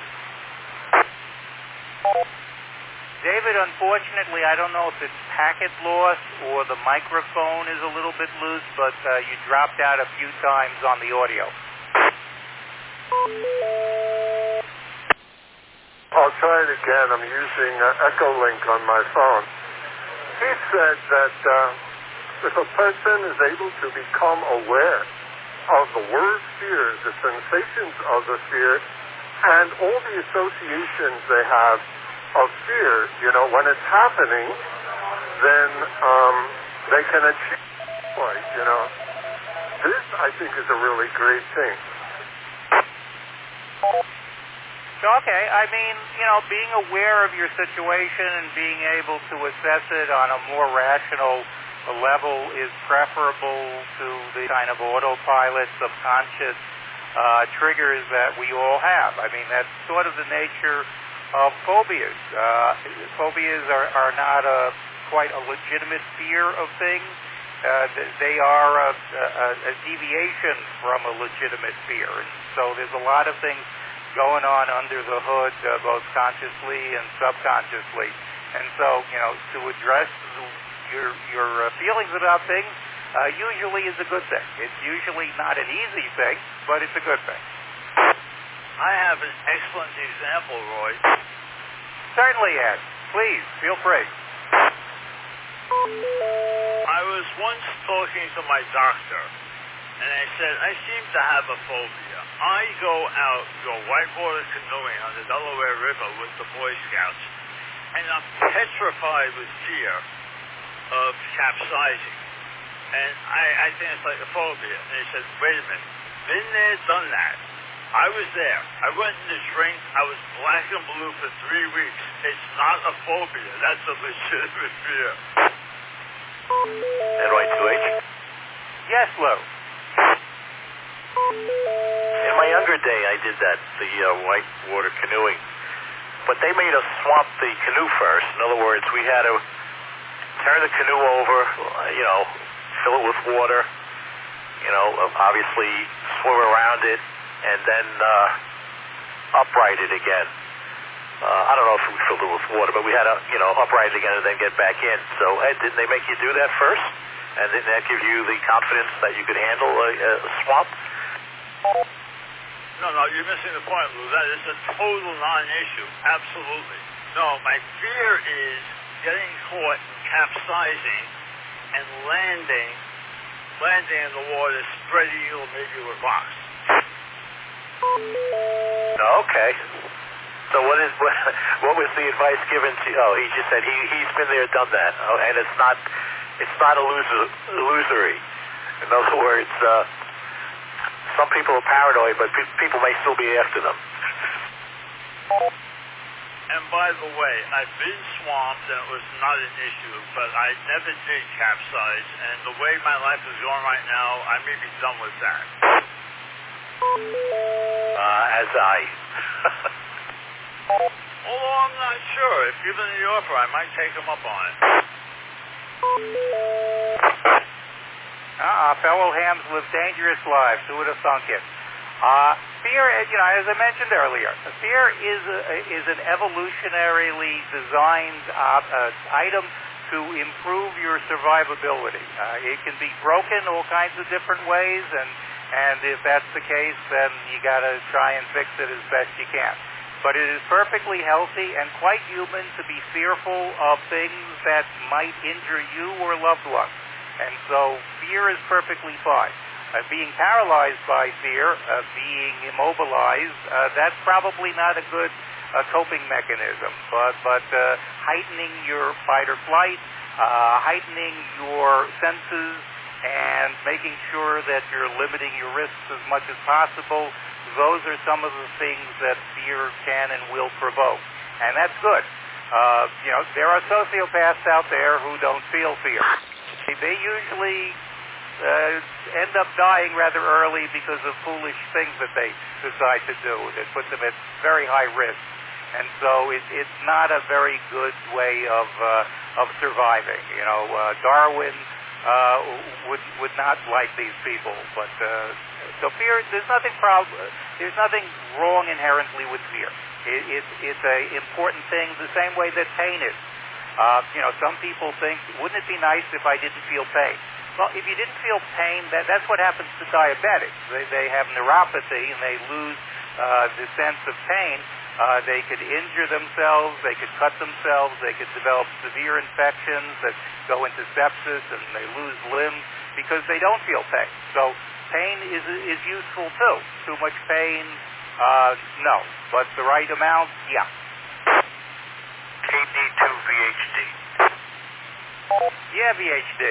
David, unfortunately, I don't know if it's packet loss or the microphone is a little bit loose, but you dropped out a few times on the audio. I'll try it again. I'm using Echolink on my phone. He said that if a person is able to become aware of the word fear, the sensations of the fear, and all the associations they have of fear, you know, when it's happening, then they can achieve it, you know. This, I think, is a really great thing. Okay, I mean, you know, being aware of your situation and being able to assess it on a more rational level is preferable to the kind of autopilot, subconscious triggers that we all have. I mean, that's sort of the nature of phobias. Phobias are not quite a legitimate fear of things. They are a deviation from a legitimate fear. And so there's a lot of things going on under the hood, both consciously and subconsciously. And so, you know, to address your feelings about things usually is a good thing. It's usually not an easy thing, but it's a good thing. I have an excellent example, Roy. Certainly, Ed. Please, feel free. I was once talking to my doctor, and I said, I seem to have a phobia. I go whitewater canoeing on the Delaware River with the Boy Scouts, and I'm petrified with fear of capsizing. And I think it's like a phobia. And he said, wait a minute. Been there, done that. I was there. I went in the drink. I was black and blue for 3 weeks. It's not a phobia. That's a legitimate fear. And right to H? Yes, Lou. In my younger day, I did that, the whitewater canoeing. But they made us swamp the canoe first. In other words, we had to turn the canoe over, you know, fill it with water, you know, obviously swim around it, and then upright it again. I don't know if we filled it with water, but we had to, you know, upright it again and then get back in. So, Ed, didn't they make you do that first? And didn't that give you the confidence that you could handle a swamp? No, you're missing the point, Lou. That is a total non-issue. Absolutely. No, my fear is getting caught capsizing and landing in the water, spreading eagle, maybe with rocks. Okay. So what was the advice given to? Oh, he just said he's been there, done that, and it's not illusory. In other words, some people are paranoid, but people may still be after them. And by the way, I've been swamped and it was not an issue, but I never did capsize, and the way my life is going right now, I may be done with that. As I. Although I'm not sure. If given the offer, I might take him up on it. Fellow hams live dangerous lives. Who would have thunk it? Fear, as I mentioned earlier, fear is an evolutionarily designed item to improve your survivability. It can be broken all kinds of different ways, and if that's the case, then you got to try and fix it as best you can. But it is perfectly healthy and quite human to be fearful of things that might injure you or loved ones. And so fear is perfectly fine. Being paralyzed by fear, being immobilized, that's probably not a good coping mechanism. But heightening your fight or flight, heightening your senses, and making sure that you're limiting your risks as much as possible, those are some of the things that fear can and will provoke. And that's good. There are sociopaths out there who don't feel fear. They usually end up dying rather early because of foolish things that they decide to do that put them at very high risk. And so it's not a very good way of surviving. Darwin would not like these people. But so fear, there's nothing wrong inherently with fear. It's a important thing, the same way that pain is. Some people think, wouldn't it be nice if I didn't feel pain? Well, if you didn't feel pain, that's what happens to diabetics. They have neuropathy and they lose the sense of pain. They could injure themselves, they could cut themselves, they could develop severe infections that go into sepsis, and they lose limbs because they don't feel pain. So pain is useful too. Too much pain, no. But the right amount, yeah. KD2 VHD. Yeah, VHD.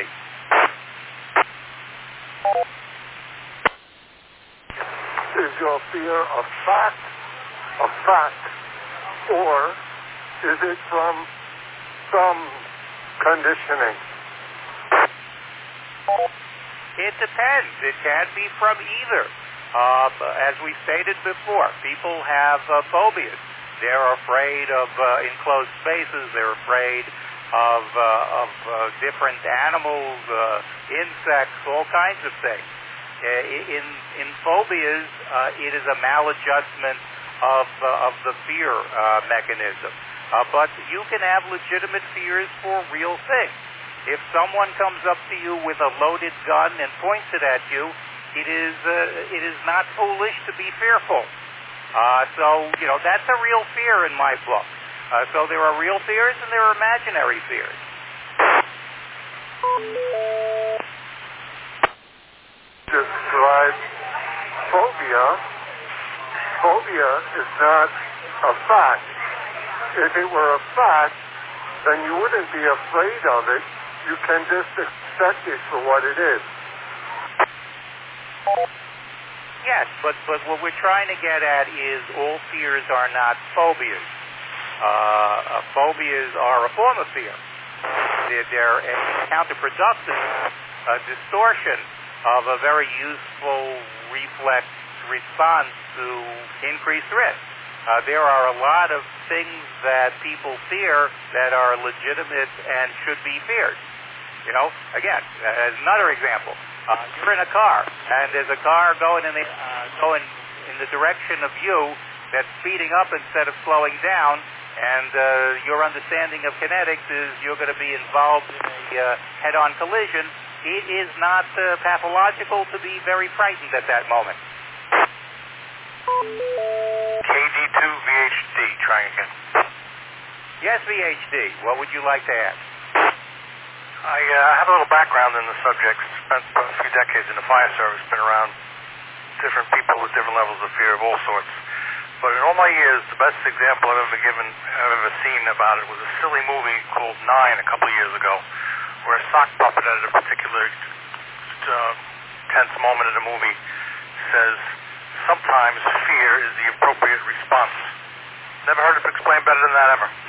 Is your fear a fact, or is it from some conditioning? It depends. It can be from either. As we stated before, people have phobias. They're afraid of enclosed spaces. They're afraid of different animals, insects, all kinds of things. In phobias, it is a maladjustment of the fear mechanism. But you can have legitimate fears for real things. If someone comes up to you with a loaded gun and points it at you, it is not foolish to be fearful. So that's a real fear in my book. So there are real fears and there are imaginary fears. Describe phobia. Phobia is not a fact. If it were a fact, then you wouldn't be afraid of it. You can just accept it for what it is. Yes, but what we're trying to get at is all fears are not phobias. Phobias are a form of fear. They're a counterproductive distortion of a very useful reflex response to increased risk. There are a lot of things that people fear that are legitimate and should be feared. Again, as another example, you're in a car, and there's a car going in the direction of you that's speeding up instead of slowing down, and your understanding of kinetics is you're going to be involved in a head-on collision. It is not pathological to be very frightened at that moment. KD2 VHD, trying again. Yes, VHD. What would you like to ask? I have a little background in the subject. Spent a few decades in the fire service. Been around different people with different levels of fear of all sorts. But in all my years, the best example I've ever seen about it was a silly movie called 9 a couple of years ago, where a sock puppet at a particular tense moment in the movie says, "Sometimes fear is the appropriate response." Never heard it explained better than that ever.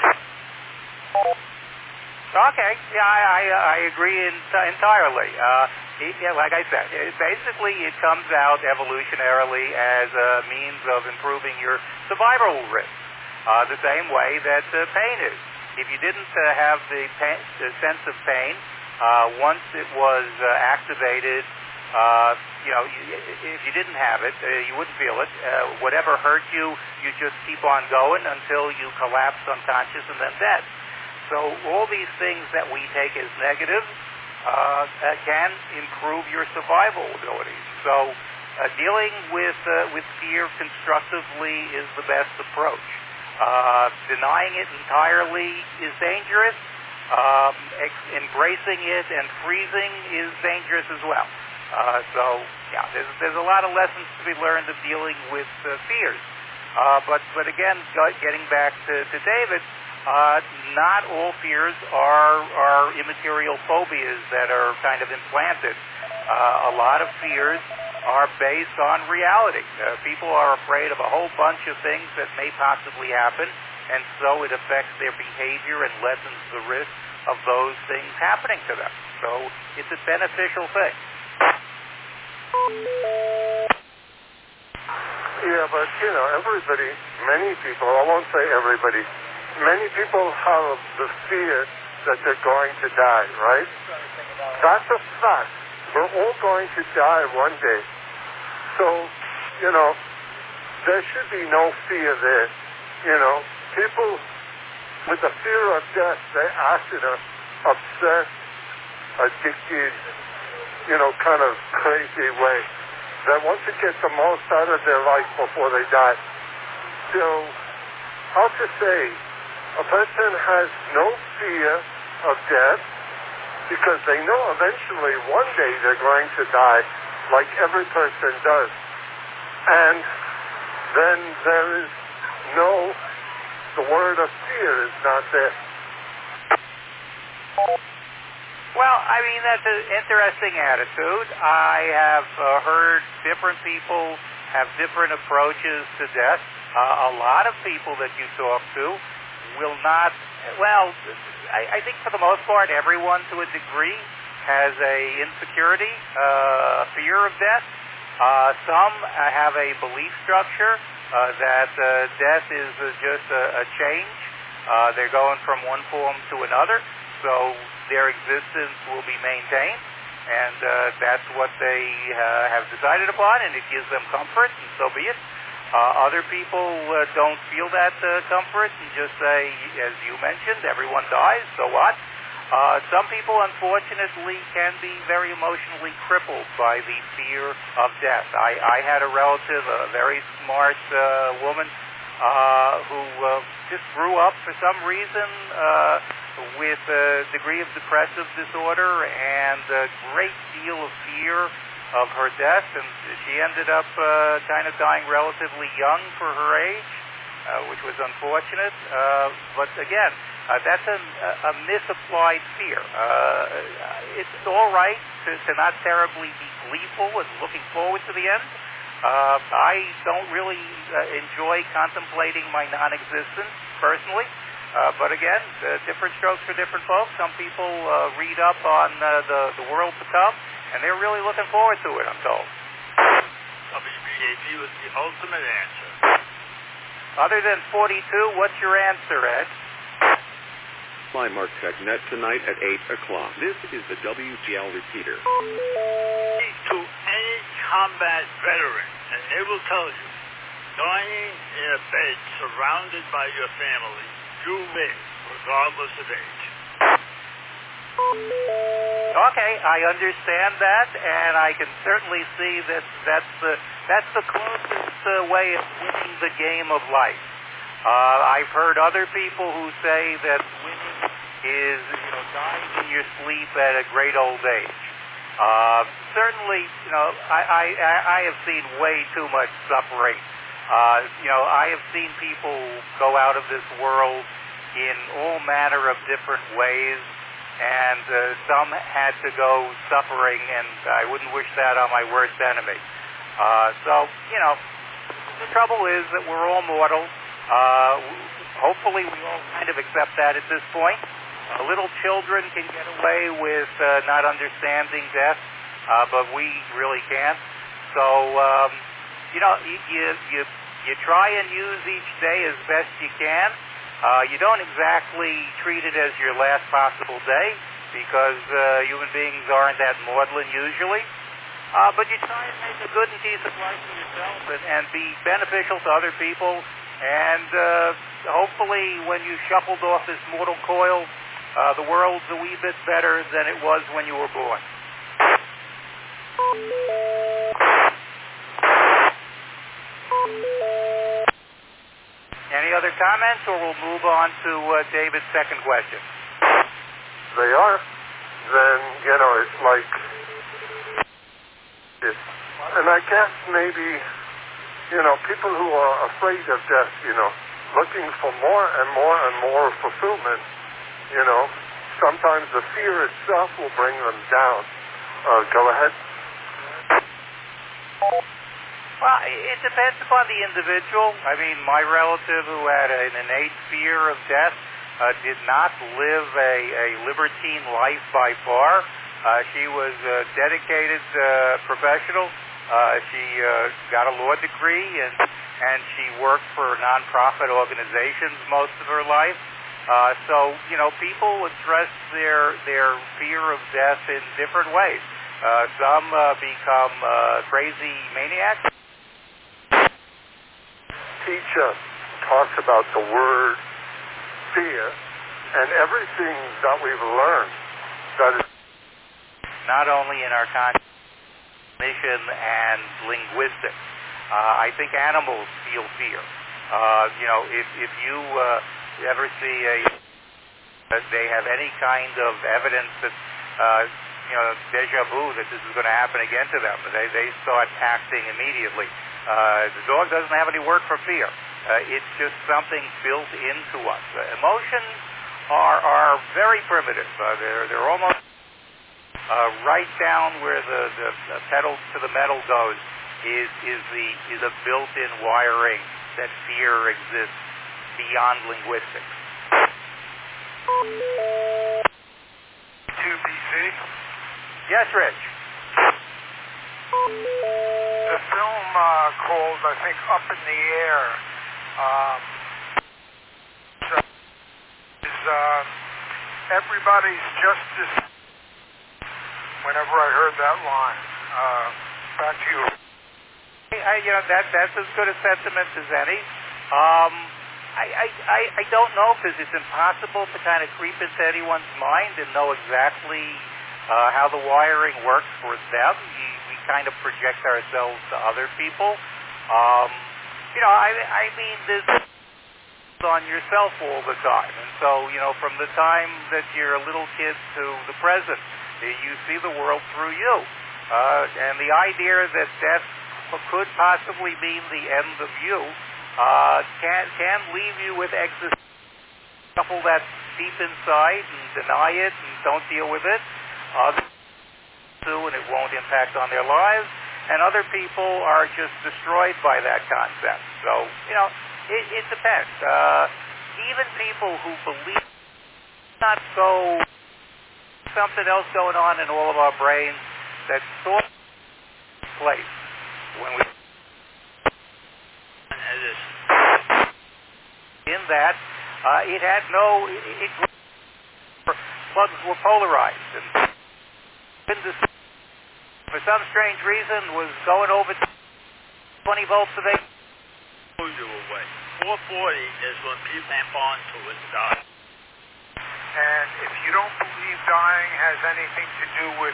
Okay, yeah, I agree entirely. Yeah, like I said, basically it comes out evolutionarily as a means of improving your survival risk, the same way that pain is. If you didn't have the sense of pain, once it was activated, if you didn't have it, you wouldn't feel it. Whatever hurt you, you just keep on going until you collapse unconscious and then dead. So all these things that we take as negative can improve your survival abilities. So dealing with fear constructively is the best approach. Denying it entirely is dangerous. Embracing it and freezing is dangerous as well. There's a lot of lessons to be learned of dealing with fears. But again, getting back to David, not all fears are immaterial phobias that are kind of implanted. A lot of fears are based on reality. People are afraid of a whole bunch of things that may possibly happen, and so it affects their behavior and lessens the risk of those things happening to them. So it's a beneficial thing. Yeah, but, everybody, many people, I won't say everybody, many people have the fear that they're going to die, right? That's a fact. We're all going to die one day. So, there should be no fear there. People with the fear of death, they act in an obsessed, addicted, kind of crazy way. They want to get the most out of their life before they die. So, how to say, a person has no fear of death because they know eventually one day they're going to die, like every person does. And then there is the word of fear is not there. Well, I mean, that's an interesting attitude. I have heard different people have different approaches to death. A lot of people that you talk to will not, I think for the most part, everyone to a degree has a insecurity, fear of death. Some have a belief structure that death is just a change. They're going from one form to another, so their existence will be maintained, and that's what they have decided upon, and it gives them comfort, and so be it. Other people don't feel that comfort and just say, as you mentioned, everyone dies, so what? Some people, unfortunately, can be very emotionally crippled by the fear of death. I had a relative, a very smart woman, who just grew up for some reason with a degree of depressive disorder and a great deal of fear of her death, and she ended up kind of dying relatively young for her age, which was unfortunate. But again, that's a misapplied fear. It's all right to not terribly be gleeful and looking forward to the end. I don't really enjoy contemplating my non-existence personally. But again, different strokes for different folks. Some people read up on the world to come, and they're really looking forward to it, I'm told. WBAD was the ultimate answer. Other than 42, what's your answer, Ed? Fly Mark TechNet tonight at 8 o'clock. This is the WGL repeater. To any combat veteran, and they will tell you, dying in a bed surrounded by your family, you live, regardless of age. Okay, I understand that, and I can certainly see that that's the closest way of winning the game of life. I've heard other people who say that winning is, dying in your sleep at a great old age. Certainly, I have seen way too much suffering. I have seen people go out of this world in all manner of different ways, and some had to go suffering, and I wouldn't wish that on my worst enemy. The trouble is that we're all mortal. Hopefully we all kind of accept that at this point. Little children can get away with not understanding death, but we really can't. So, you try and use each day as best you can. You don't exactly treat it as your last possible day, because human beings aren't that maudlin usually. But you try and make a good and decent life for yourself and be beneficial to other people. And hopefully when you shuffled off this mortal coil, the world's a wee bit better than it was when you were born. Any other comments, or we'll move on to David's second question? They are. Then, it's like... And I guess maybe, people who are afraid of death, looking for more and more and more fulfillment, sometimes the fear itself will bring them down. Go ahead. Well, it depends upon the individual. I mean, my relative who had an innate fear of death did not live a libertine life by far. She was a dedicated professional. She got a law degree, and she worked for nonprofit organizations most of her life. So, people address their fear of death in different ways. Some become crazy maniacs. Teacher talks about the word fear and everything that we've learned that is not only in our cognition and linguistics. I think animals feel fear. If you ever see they have any kind of evidence that deja vu, that this is going to happen again to them, they start acting immediately. The dog doesn't have any word for fear. It's just something built into us. Emotions are very primitive. They're almost right down where the pedal to the metal goes is a built-in wiring that fear exists beyond linguistics. 2BC? Yes, Rich. The film called, I think, Up in the Air is everybody's just as... Whenever I heard that line, back to you. That's as good a sentiment as any. I don't know, because it's impossible to kind of creep into anyone's mind and know exactly how the wiring works for them. We kind of project ourselves to other people. I mean, this is on yourself all the time. And so, from the time that you're a little kid to the present, you see the world through you. And the idea that death could possibly mean the end of you can leave you with trouble that's deep inside and deny it and don't deal with it. Others do, and it won't impact on their lives. And other people are just destroyed by that concept. So, it depends. Even people who believe not so something else going on in all of our brains that sort of place when we in that it had no plugs were polarized, and for some strange reason was going over 20 volts a day. Pull you away. 440 is when people clamp onto it and die. And if you don't believe dying has anything to do with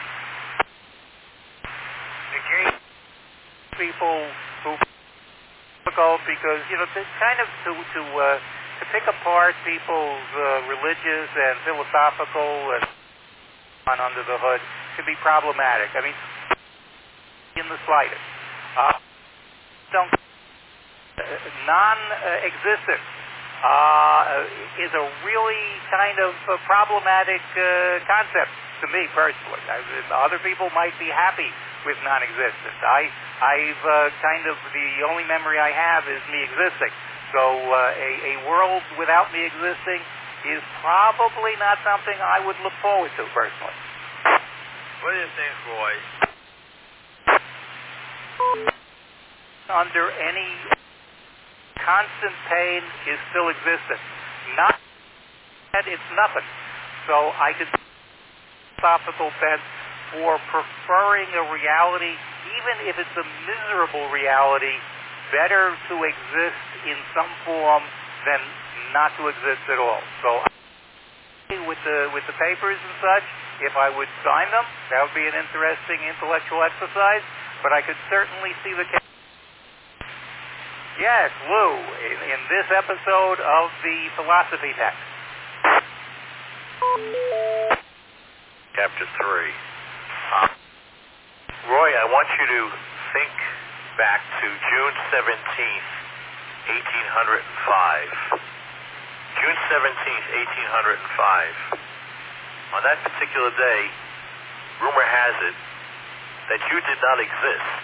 negate people who difficult because to pick apart people's religious and philosophical and under the hood can be problematic. I mean, in the slightest. Non-existence is a really kind of problematic concept to me personally. Other people might be happy with non-existence. I've kind of the only memory I have is me existing. So a world without me existing is probably not something I would look forward to personally. What do you think, Roy? Under any constant pain is still existent. Not that it's nothing. So I could philosophical bent for preferring a reality, even if it's a miserable reality, better to exist in some form than not to exist at all. So with the papers and such, if I would sign them, that would be an interesting intellectual exercise, but I could certainly see the case. Yes, Lou, in this episode of the philosophy text. Chapter 3. Roy, I want you to think back to June 17th, 1805. June 17th, 1805. On that particular day, rumor has it that you did not exist.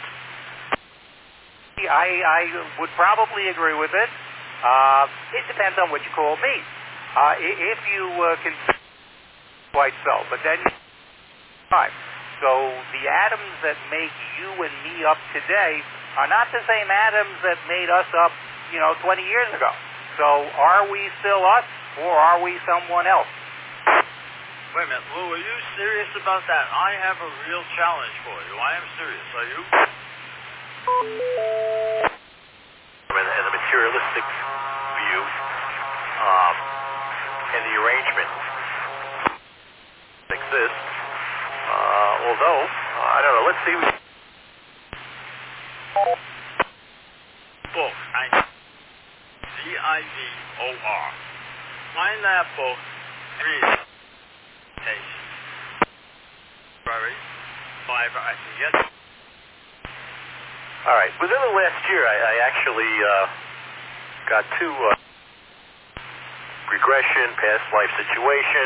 I would probably agree with it. It depends on what you call me. If you can, quite so. But then, so the atoms that make you and me up today are not the same atoms that made us up, 20 years ago. So are we still us, or are we someone else? Wait a minute, Lou, are you serious about that? I have a real challenge for you. I am serious. Are you? And the materialistic view and the arrangement exists. Although, I don't know, let's see. Book. D-I-V-O-R. Find that book. Read it. Very. Five. I can get. All right. Within the last year, I actually got two regression, past life situation.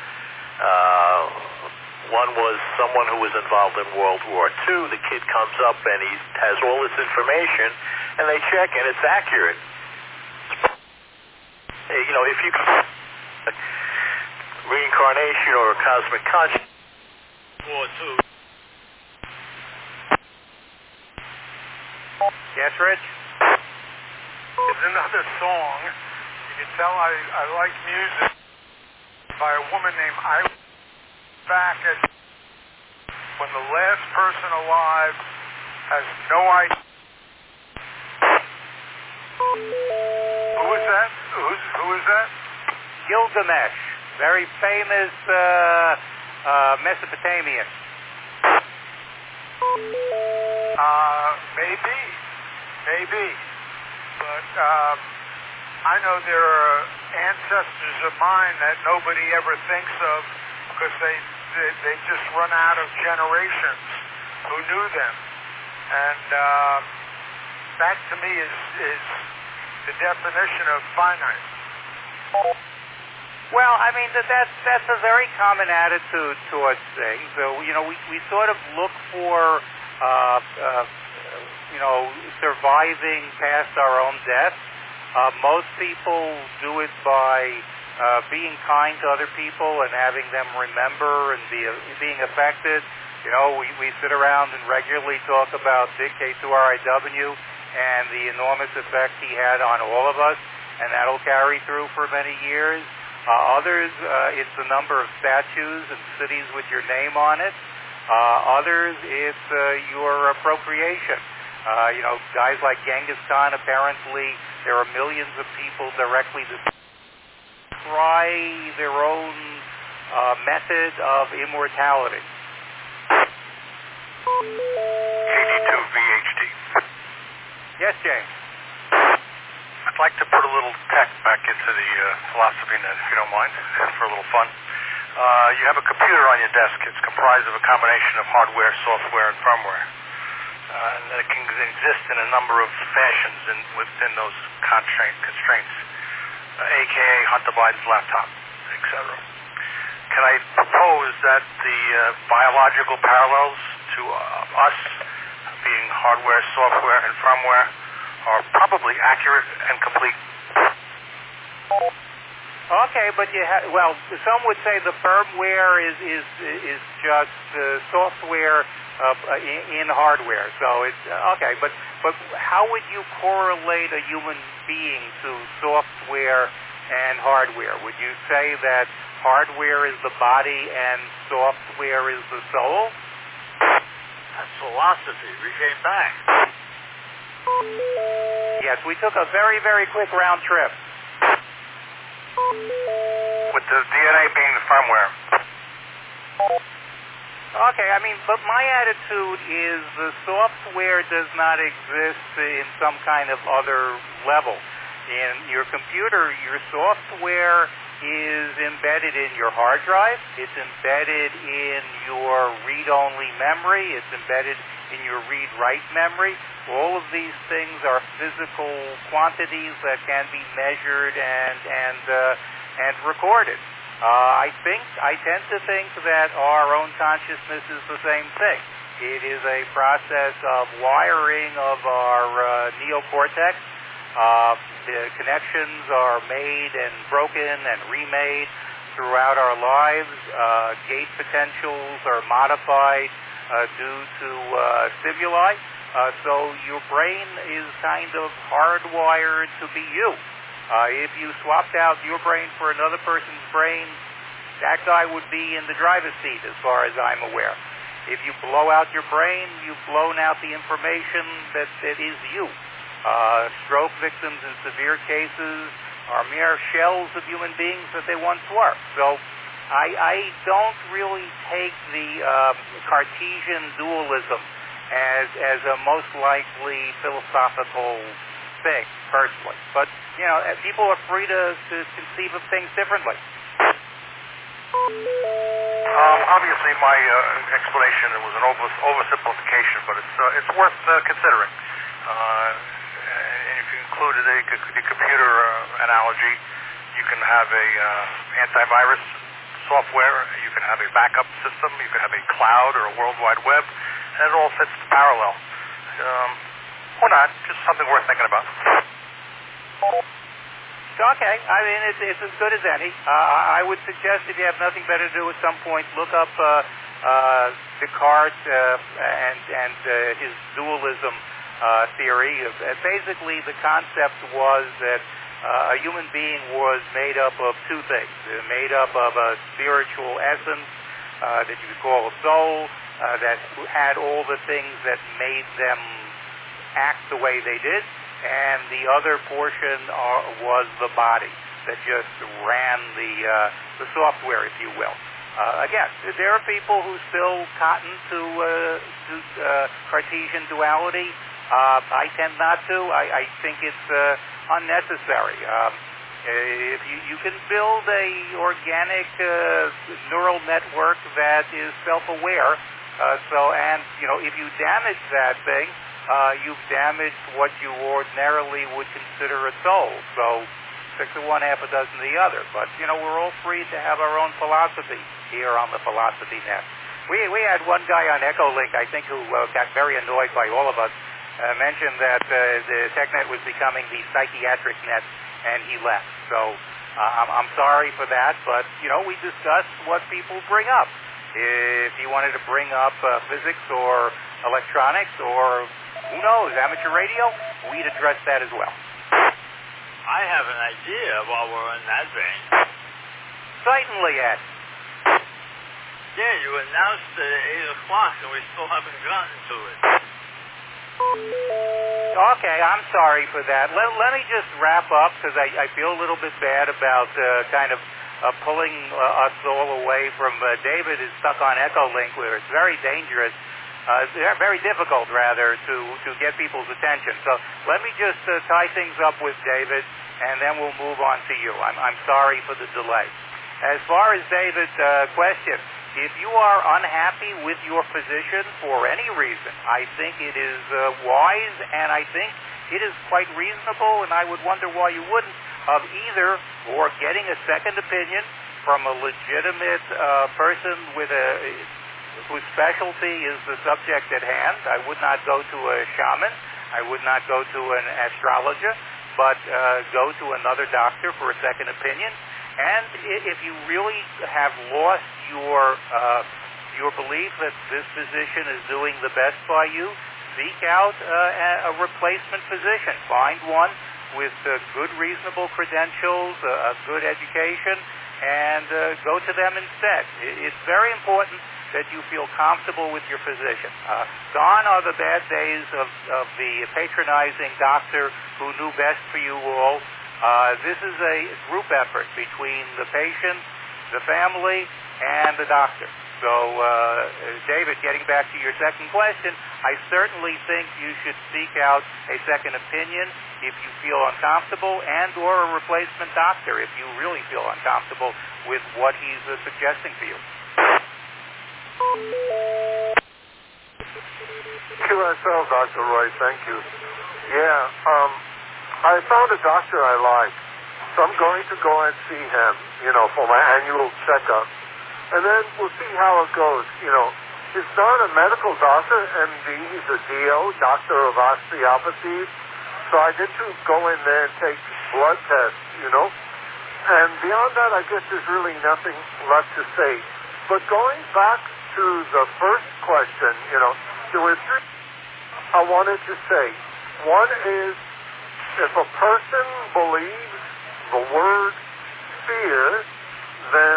One was someone who was involved in World War II. The kid comes up and he has all this information, and they check, and it's accurate. If you reincarnation or cosmic consciousness. War II. Yes, Rich? There's another song. You can tell I like music by a woman named Iris back at when the last person alive has no idea. Who is that? Who is that? Gilgamesh, very famous Mesopotamian. Maybe. But I know there are ancestors of mine that nobody ever thinks of because they just run out of generations who knew them. And that to me is the definition of finite. Well, I mean, that's a very common attitude towards things. So, we sort of look for, surviving past our own death. Most people do it by being kind to other people and having them remember and being affected. We sit around and regularly talk about Dick K2RIW and the enormous effect he had on all of us, and that'll carry through for many years. Others, it's the number of statues and cities with your name on it. Others, it's your appropriation. Guys like Genghis Khan, apparently there are millions of people directly to try their own method of immortality. KD2VHD. Yes, James? I'd like to put a little tech back into the philosophy net, if you don't mind, for a little fun. You have a computer on your desk. It's comprised of a combination of hardware, software, and firmware. And it can exist in a number of fashions within those constraints, a.k.a. Hunter Biden's laptop, etc. Can I propose that the biological parallels to us, being hardware, software, and firmware, are probably accurate and complete. Okay, but some would say the firmware is just software in hardware. So it's okay, but how would you correlate a human being to software and hardware? Would you say that hardware is the body and software is the soul? That's philosophy. We came back. Yes, we took a very, very quick round trip. With the DNA being the firmware. Okay, but my attitude is the software does not exist in some kind of other level. In your computer, your software is embedded in your hard drive. It's embedded in your read-only memory. It's embedded in your read-write memory. All of these things are physical quantities that can be measured and recorded. I tend to think that our own consciousness is the same thing. It is a process of wiring of our neocortex. The connections are made and broken and remade throughout our lives. Gate potentials are modified due to stimuli. So your brain is kind of hardwired to be you. If you swapped out your brain for another person's brain, that guy would be in the driver's seat as far as I'm aware. If you blow out your brain, you've blown out the information that is you. Stroke victims in severe cases are mere shells of human beings that they once were. So I don't really take the Cartesian dualism as a most likely philosophical thing, personally. But, people are free to conceive of things differently. Obviously, my explanation was an oversimplification, but it's worth considering. And if you included the computer analogy, you can have a antivirus software, you can have a backup system, you can have a cloud or a World Wide Web, and it all fits parallel. Or not, just something worth thinking about. Okay, it's as good as any. I would suggest if you have nothing better to do at some point, look up Descartes and his dualism theory. Basically, the concept was that a human being was made up of two things. Made up of a spiritual essence that you could call a soul, that had all the things that made them act the way they did, and the other portion was the body that just ran the software, if you will. Again, there are people who still cotton to Cartesian duality. I tend not to. I think it's unnecessary. If you can build a organic neural network that is self-aware, if you damage that thing, you've damaged what you ordinarily would consider a soul. So 6 of one, half a dozen of the other. But, we're all free to have our own philosophy here on the Philosophy Net. We had one guy on Echolink, I think, who got very annoyed by all of us, mentioned that the TechNet was becoming the psychiatric net, and he left. So I'm sorry for that, but, we discussed what people bring up. If he wanted to bring up physics or electronics or, who knows, amateur radio, we'd address that as well. I have an idea while we're in that vein. Certainly, Ed. Yeah, you announced it at 8 o'clock and we still haven't gotten to it. Okay, I'm sorry for that. Let me just wrap up because I feel a little bit bad about pulling us all away from David is stuck on Echolink where it's very dangerous. Very difficult, rather, to get people's attention. So let me just tie things up with David, and then we'll move on to you. I'm sorry for the delay. As far as David's question, if you are unhappy with your physician for any reason, I think it is wise, and I think it is quite reasonable, and I would wonder why you wouldn't, of either or getting a second opinion from a legitimate person with whose specialty is the subject at hand. I would not go to a shaman. I would not go to an astrologer, but go to another doctor for a second opinion. And if you really have lost your belief that this physician is doing the best by you, seek out a replacement physician. Find one with good, reasonable credentials, a good education, and go to them instead. It's very important that you feel comfortable with your physician. Gone are the bad days of the patronizing doctor who knew best for you all. This is a group effort between the patient, the family, and the doctor. So, David, getting back to your second question, I certainly think you should seek out a second opinion if you feel uncomfortable, and or a replacement doctor if you really feel uncomfortable with what he's suggesting for you. QSL, Dr. Roy, thank you. Yeah, I found a doctor I like, so I'm going to go and see him, for my annual checkup. And then we'll see how it goes. He's not a medical doctor, MD. He's a DO, doctor of osteopathy. So I get to go in there and take blood tests, And beyond that, I guess there's really nothing left to say. But going back to the first question, there were three I wanted to say. One is, if a person believes the word fear, then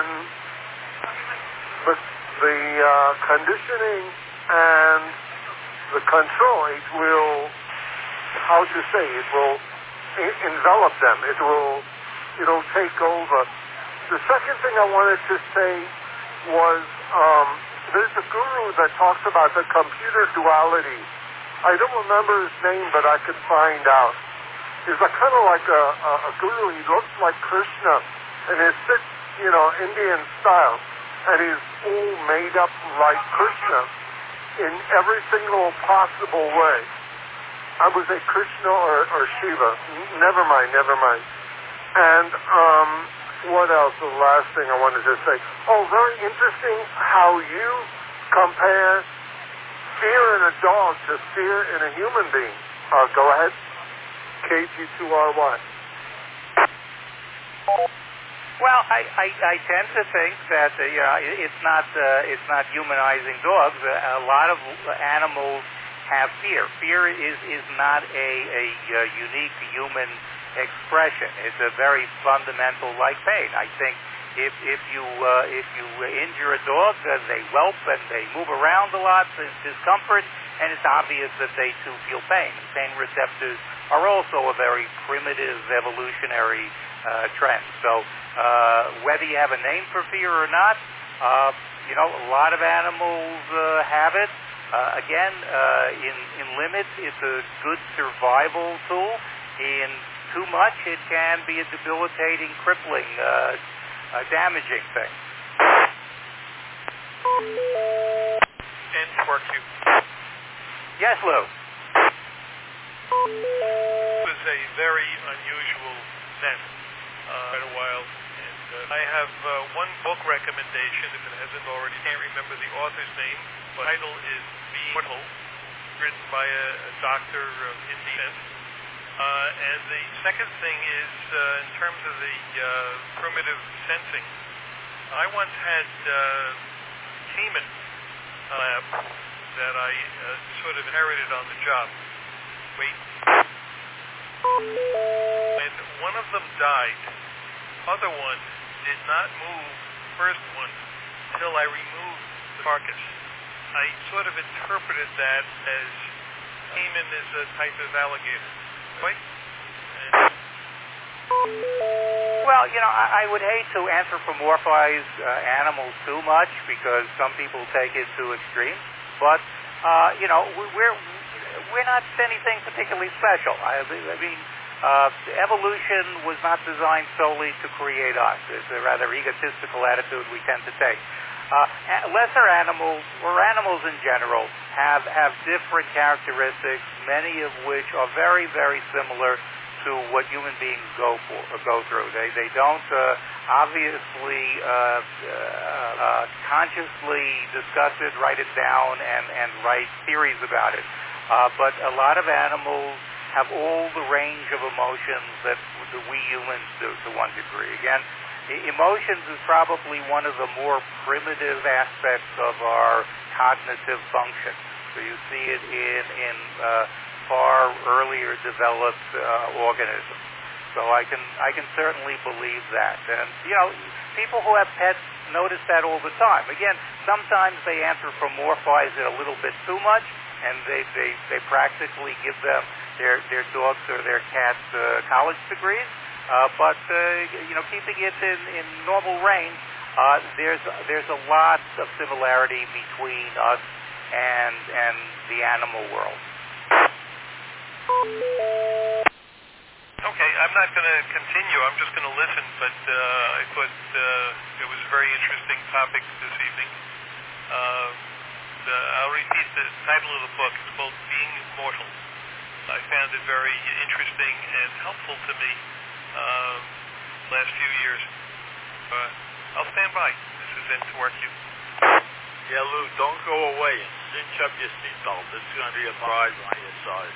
the conditioning and the control, it will, it will envelop them. It'll take over. The second thing I wanted to say was, there's a guru that talks about the computer duality. I don't remember his name, but I could find out. He's kind of like a guru. He looks like Krishna, and he sits, Indian style, and he's all made up like Krishna in every single possible way. I would say Krishna or Shiva. Never mind. And what else? The last thing I wanted to say. Oh, very interesting how you compare fear in a dog to fear in a human being. Go ahead. KG2RY. Well, I tend to think that it's not humanizing dogs. A lot of animals have fear. Fear is not a unique human expression. It's a very fundamental like pain. I think if you injure a dog, they whelp and they move around a lot. There's discomfort, and it's obvious that they too feel pain. And pain receptors are also a very primitive evolutionary trend. So whether you have a name for fear or not, a lot of animals have it. Again, in limits, it's a good survival tool. In too much, it can be a debilitating, crippling, damaging thing. And for you. Yes, Lou. It was a very unusual event quite a while. And I have one book recommendation, if it hasn't already. Can't remember the author's name. The title is Being Mortal, written by a doctor of Indian. And the second thing is, in terms of the primitive sensing, I once had Cayman lab that I sort of inherited on the job. And one of them died. Other one did not move, first one, until I removed the carcass. I sort of interpreted that as Cayman is a type of alligator. Right? Well, I would hate to anthropomorphize animals too much because some people take it to extremes. But, we're not anything particularly special. I mean, evolution was not designed solely to create us. It's a rather egotistical attitude we tend to take. Lesser animals, or animals in general, have different characteristics, many of which are very, very similar to what human beings go through. They don't obviously consciously discuss it, write it down, and write theories about it. but a lot of animals have all the range of emotions that we humans do to one degree. Again, emotions is probably one of the more primitive aspects of our cognitive function. So you see it in far earlier developed organisms. So I can certainly believe that. And, people who have pets notice that all the time. Again, sometimes they anthropomorphize it a little bit too much, and they practically give them their dogs or their cats college degrees. But keeping it in normal range, there's a lot of similarity between us and the animal world. Okay, I'm not going to continue. I'm just going to listen, but I thought it was a very interesting topic this evening. I'll repeat the title of the book. It's called Being Immortal. I found it very interesting and helpful to me last few years. I'll stand by. This is it to work you. Yeah, Lou, don't go away and cinch up your seatbelt. This is going to be a prize on your side.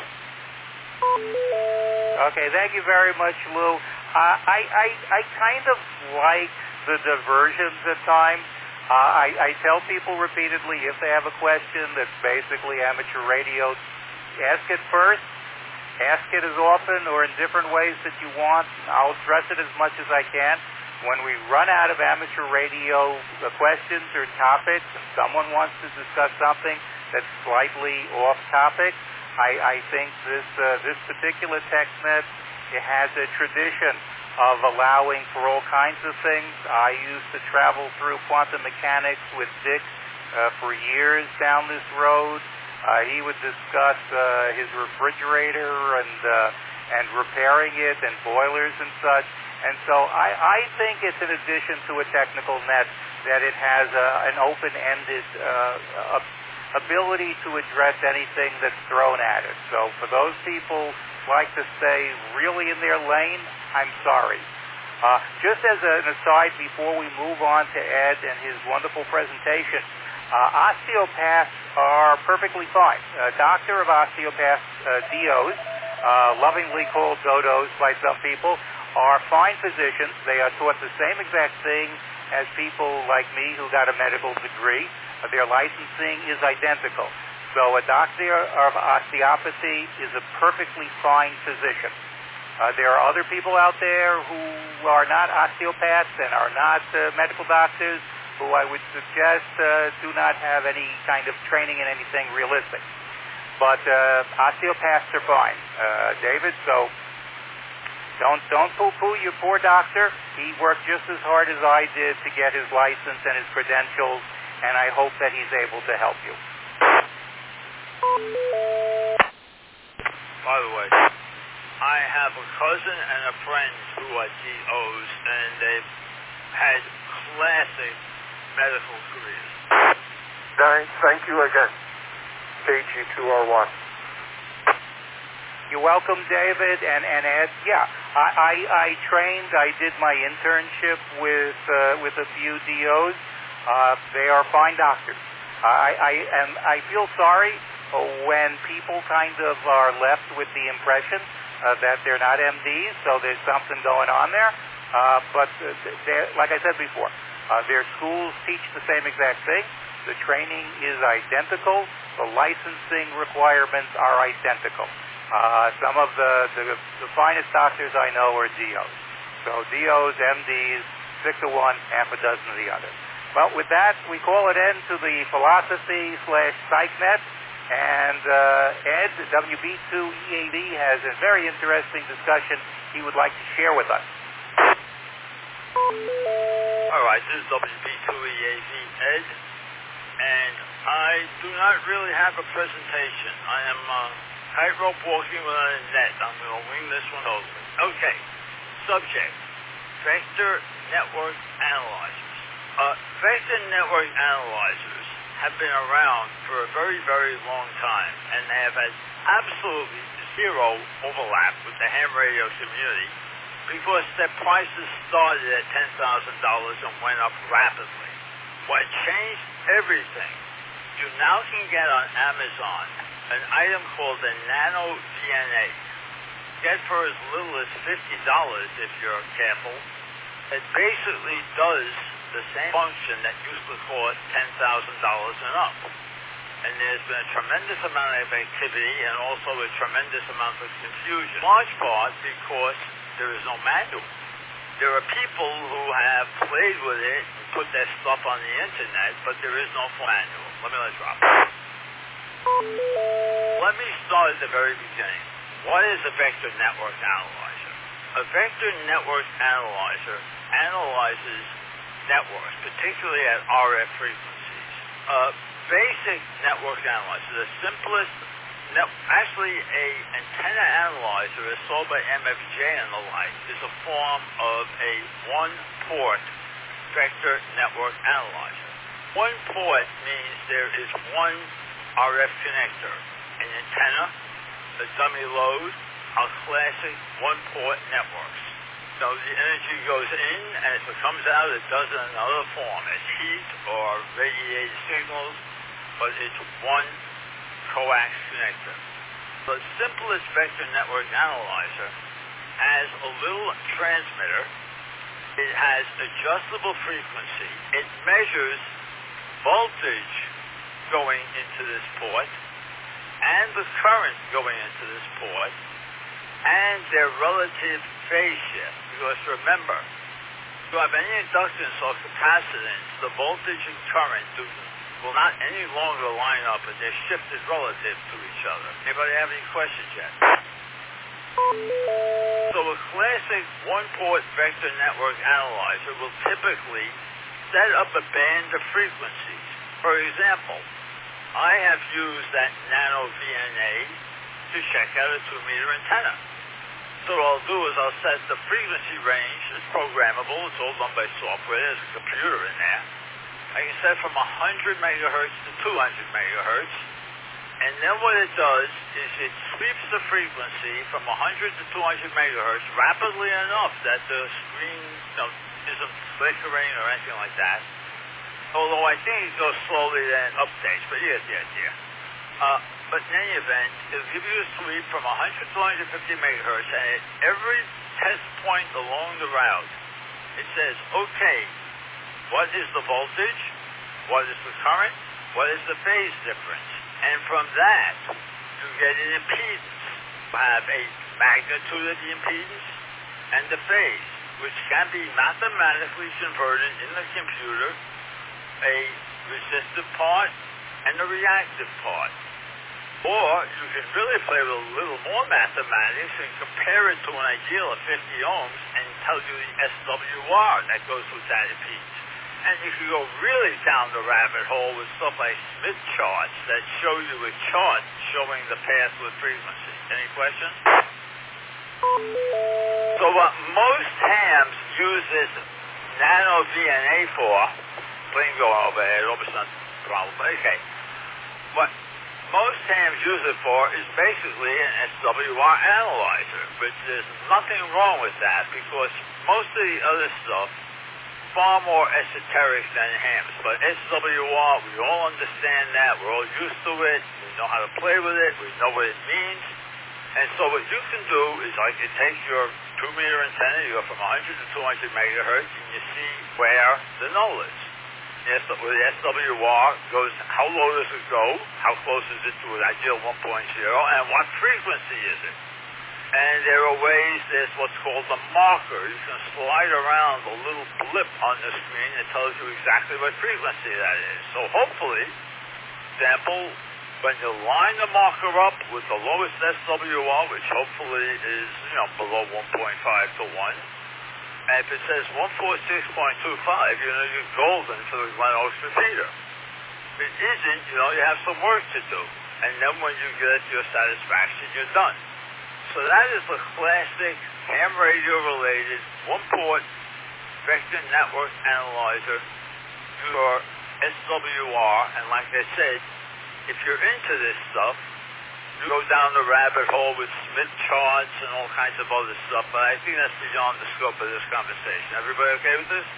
Okay, thank you very much, Lou. I kind of like the diversions at times. I tell people repeatedly, if they have a question that's basically amateur radio, ask it first. Ask it as often or in different ways that you want. I'll address it as much as I can. When we run out of amateur radio questions or topics and someone wants to discuss something that's slightly off topic, I think this particular TechNet, it has a tradition of allowing for all kinds of things. I used to travel through quantum mechanics with Dick for years down this road. He would discuss his refrigerator and repairing it and boilers and such. And so I think it's an addition to a technical net that it has an open-ended ability to address anything that's thrown at it. So for those people who like to stay really in their lane, I'm sorry. Just as an aside before we move on to Ed and his wonderful presentation, osteopaths are perfectly fine. Doctor of osteopaths, DOs, lovingly called dodos by some people, are fine physicians. They are taught the same exact thing as people like me who got a medical degree. Their licensing is identical. So a doctor of osteopathy is a perfectly fine physician. There are other people out there who are not osteopaths and are not medical doctors who I would suggest do not have any kind of training in anything realistic. But osteopaths are fine, David, so don't poo-poo your poor doctor. He worked just as hard as I did to get his license and his credentials, and I hope that he's able to help you. By the way, I have a cousin and a friend who are DOs, and they've had classic medical careers. Thank you again, KG2R1. You're welcome, David, and Ed. Yeah, I trained. I did my internship with a few DOs. They are fine doctors. I feel sorry when people kind of are left with the impression that they're not MDs, so there's something going on there. But like I said before, their schools teach the same exact thing. The training is identical. The licensing requirements are identical. Some of the finest doctors I know are DOs. So DOs, MDs, 6 to 1, half a dozen of the other. Well, with that, we call it end to the philosophy/PsychNet. And Ed, WB2EAV, has a very interesting discussion he would like to share with us. All right, this is WB2EAV, Ed. And I do not really have a presentation. I am tightrope walking without a net. I'm going to wing this one over. Okay, subject, vector network analyzers. Vector network analyzers have been around for a very, very long time, and they have had absolutely zero overlap with the ham radio community because their prices started at $10,000 and went up rapidly. What changed everything, you now can get on Amazon an item called the Nano VNA. Get for as little as $50 if you're careful. It basically does the same function that used to cost $10,000 and up. And there's been a tremendous amount of activity and also a tremendous amount of confusion. Large part because there is no manual. There are people who have played with it and put their stuff on the internet, but there is no manual. Let me drop it. Let me start at the very beginning. What is a vector network analyzer? A vector network analyzer analyzes networks, particularly at RF frequencies. Basic network analyzer, the simplest, actually a antenna analyzer as sold by MFJ and the like, is a form of a one-port vector network analyzer. One port means there is one RF connector, an antenna, a dummy load, are classic one-port networks. So the energy goes in, and if it comes out, it does it in another form, as heat or radiated signals, but it's one coax connector. The simplest vector network analyzer has a little transmitter. It has adjustable frequency. It measures voltage going into this port and the current going into this port and their relative phase shift. Because remember, if you have any inductance or capacitance, the voltage and current will not any longer line up, and they're shifted relative to each other. Anybody have any questions yet? So a classic one-port vector network analyzer will typically set up a band of frequencies. For example, I have used that Nano VNA to check out a 2-meter antenna. So what I'll do is I'll set the frequency range. It's programmable. It's all done by software. There's a computer in there. I can set from 100 megahertz to 200 megahertz. And then what it does is it sweeps the frequency from 100 to 200 megahertz rapidly enough that the screen isn't flickering or anything like that. Although I think it goes slowly then updates, but you get the idea. But in any event, it'll give you a sweep from 100 to 150 megahertz, and at every test point along the route, it says, okay, what is the voltage? What is the current? What is the phase difference? And from that, you get an impedance. You have a magnitude of the impedance and the phase, which can be mathematically converted in the computer, a resistive part and a reactive part. Or you can really play with a little more mathematics and compare it to an ideal of 50 ohms and tell you the SWR that goes with that impedance. And you can go really down the rabbit hole with stuff like Smith charts that show you a chart showing the path with frequency. Any questions? So what most hams use this Nano VNA for, plane going overhead, almost not a problem, okay. What most hams use it for is basically an SWR analyzer, but there's nothing wrong with that because most of the other stuff far more esoteric than hams. But SWR, we all understand that. We're all used to it. We know how to play with it. We know what it means. And so what you can do is like you take your 2-meter antenna, you go from 100 to 200 megahertz, and you see where the null is. Yes, with the SWR goes, how low does it go? How close is it to an ideal 1.0? And what frequency is it? And there are ways, there's what's called the marker. You can slide around a little blip on the screen that tells you exactly what frequency that is. So hopefully, example, when you line the marker up with the lowest SWR, which hopefully is, below 1.5 to 1, and if it says 146.25, you're golden for the 1 ounce repeater. If it isn't, you have some work to do. And then when you get your satisfaction, you're done. So that is the classic ham radio related one-port vector network analyzer for SWR. And like I said, if you're into this stuff, you go down the rabbit hole with Smith charts and all kinds of other stuff, but I think that's beyond the scope of this conversation. Everybody okay with this?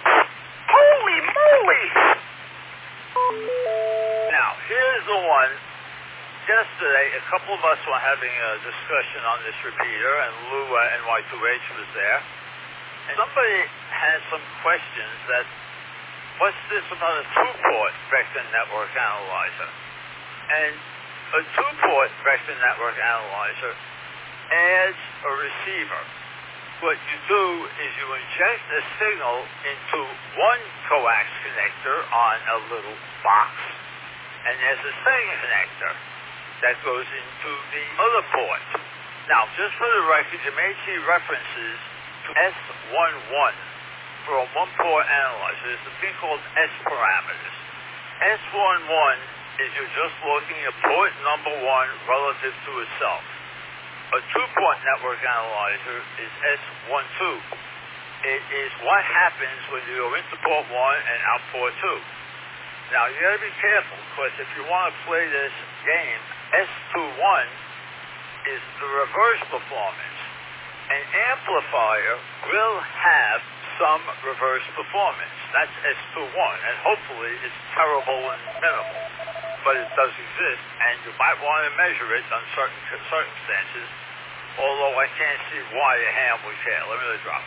Holy moly! Now, here's the one. yesterday, a couple of us were having a discussion on this repeater, and Lou NY2H was there. And somebody had some questions that, what's this about a two-port vector network analyzer? And a two-port vector network analyzer adds a receiver. What you do is you inject a signal into one coax connector on a little box, and there's a second connector that goes into the other port. Now, just for the record, you may see references to S11 for a one-port analyzer. There's a thing called S parameters. S11 is you're just looking at port number 1 relative to itself. A two-port network analyzer is S12. It is what happens when you go into port 1 and out port 2. Now, you got to be careful, because if you want to play this game, S21 is the reverse performance. An amplifier will have some reverse performance. That's S21, and hopefully it's terrible and minimal. But it does exist, and you might want to measure it on certain circumstances, although I can't see why a ham would care. Let me let it drop.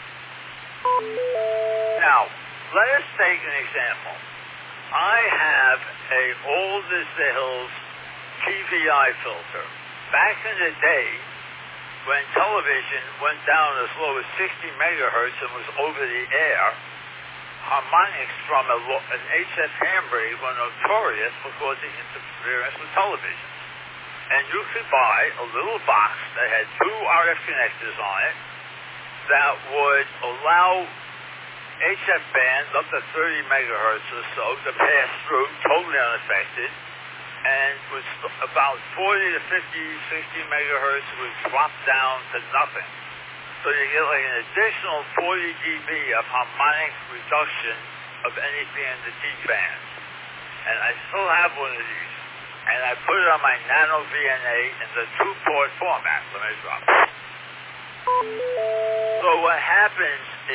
Now, let us take an example. I have a old as the hills TVI filter. Back in the day, when television went down as low as 60 megahertz and was over the air, harmonics from an HF handbrake were notorious for causing interference with television. And you could buy a little box that had 2 RF connectors on it that would allow HF bands up to 30 megahertz or so to pass through totally unaffected, and with about 40 to 50, 60 megahertz would drop down to nothing. So you get like an additional 40 dB of harmonic reduction of anything in the T band. And I still have one of these, and I put it on my Nano VNA in the 2-port format. Let me drop it. So what happens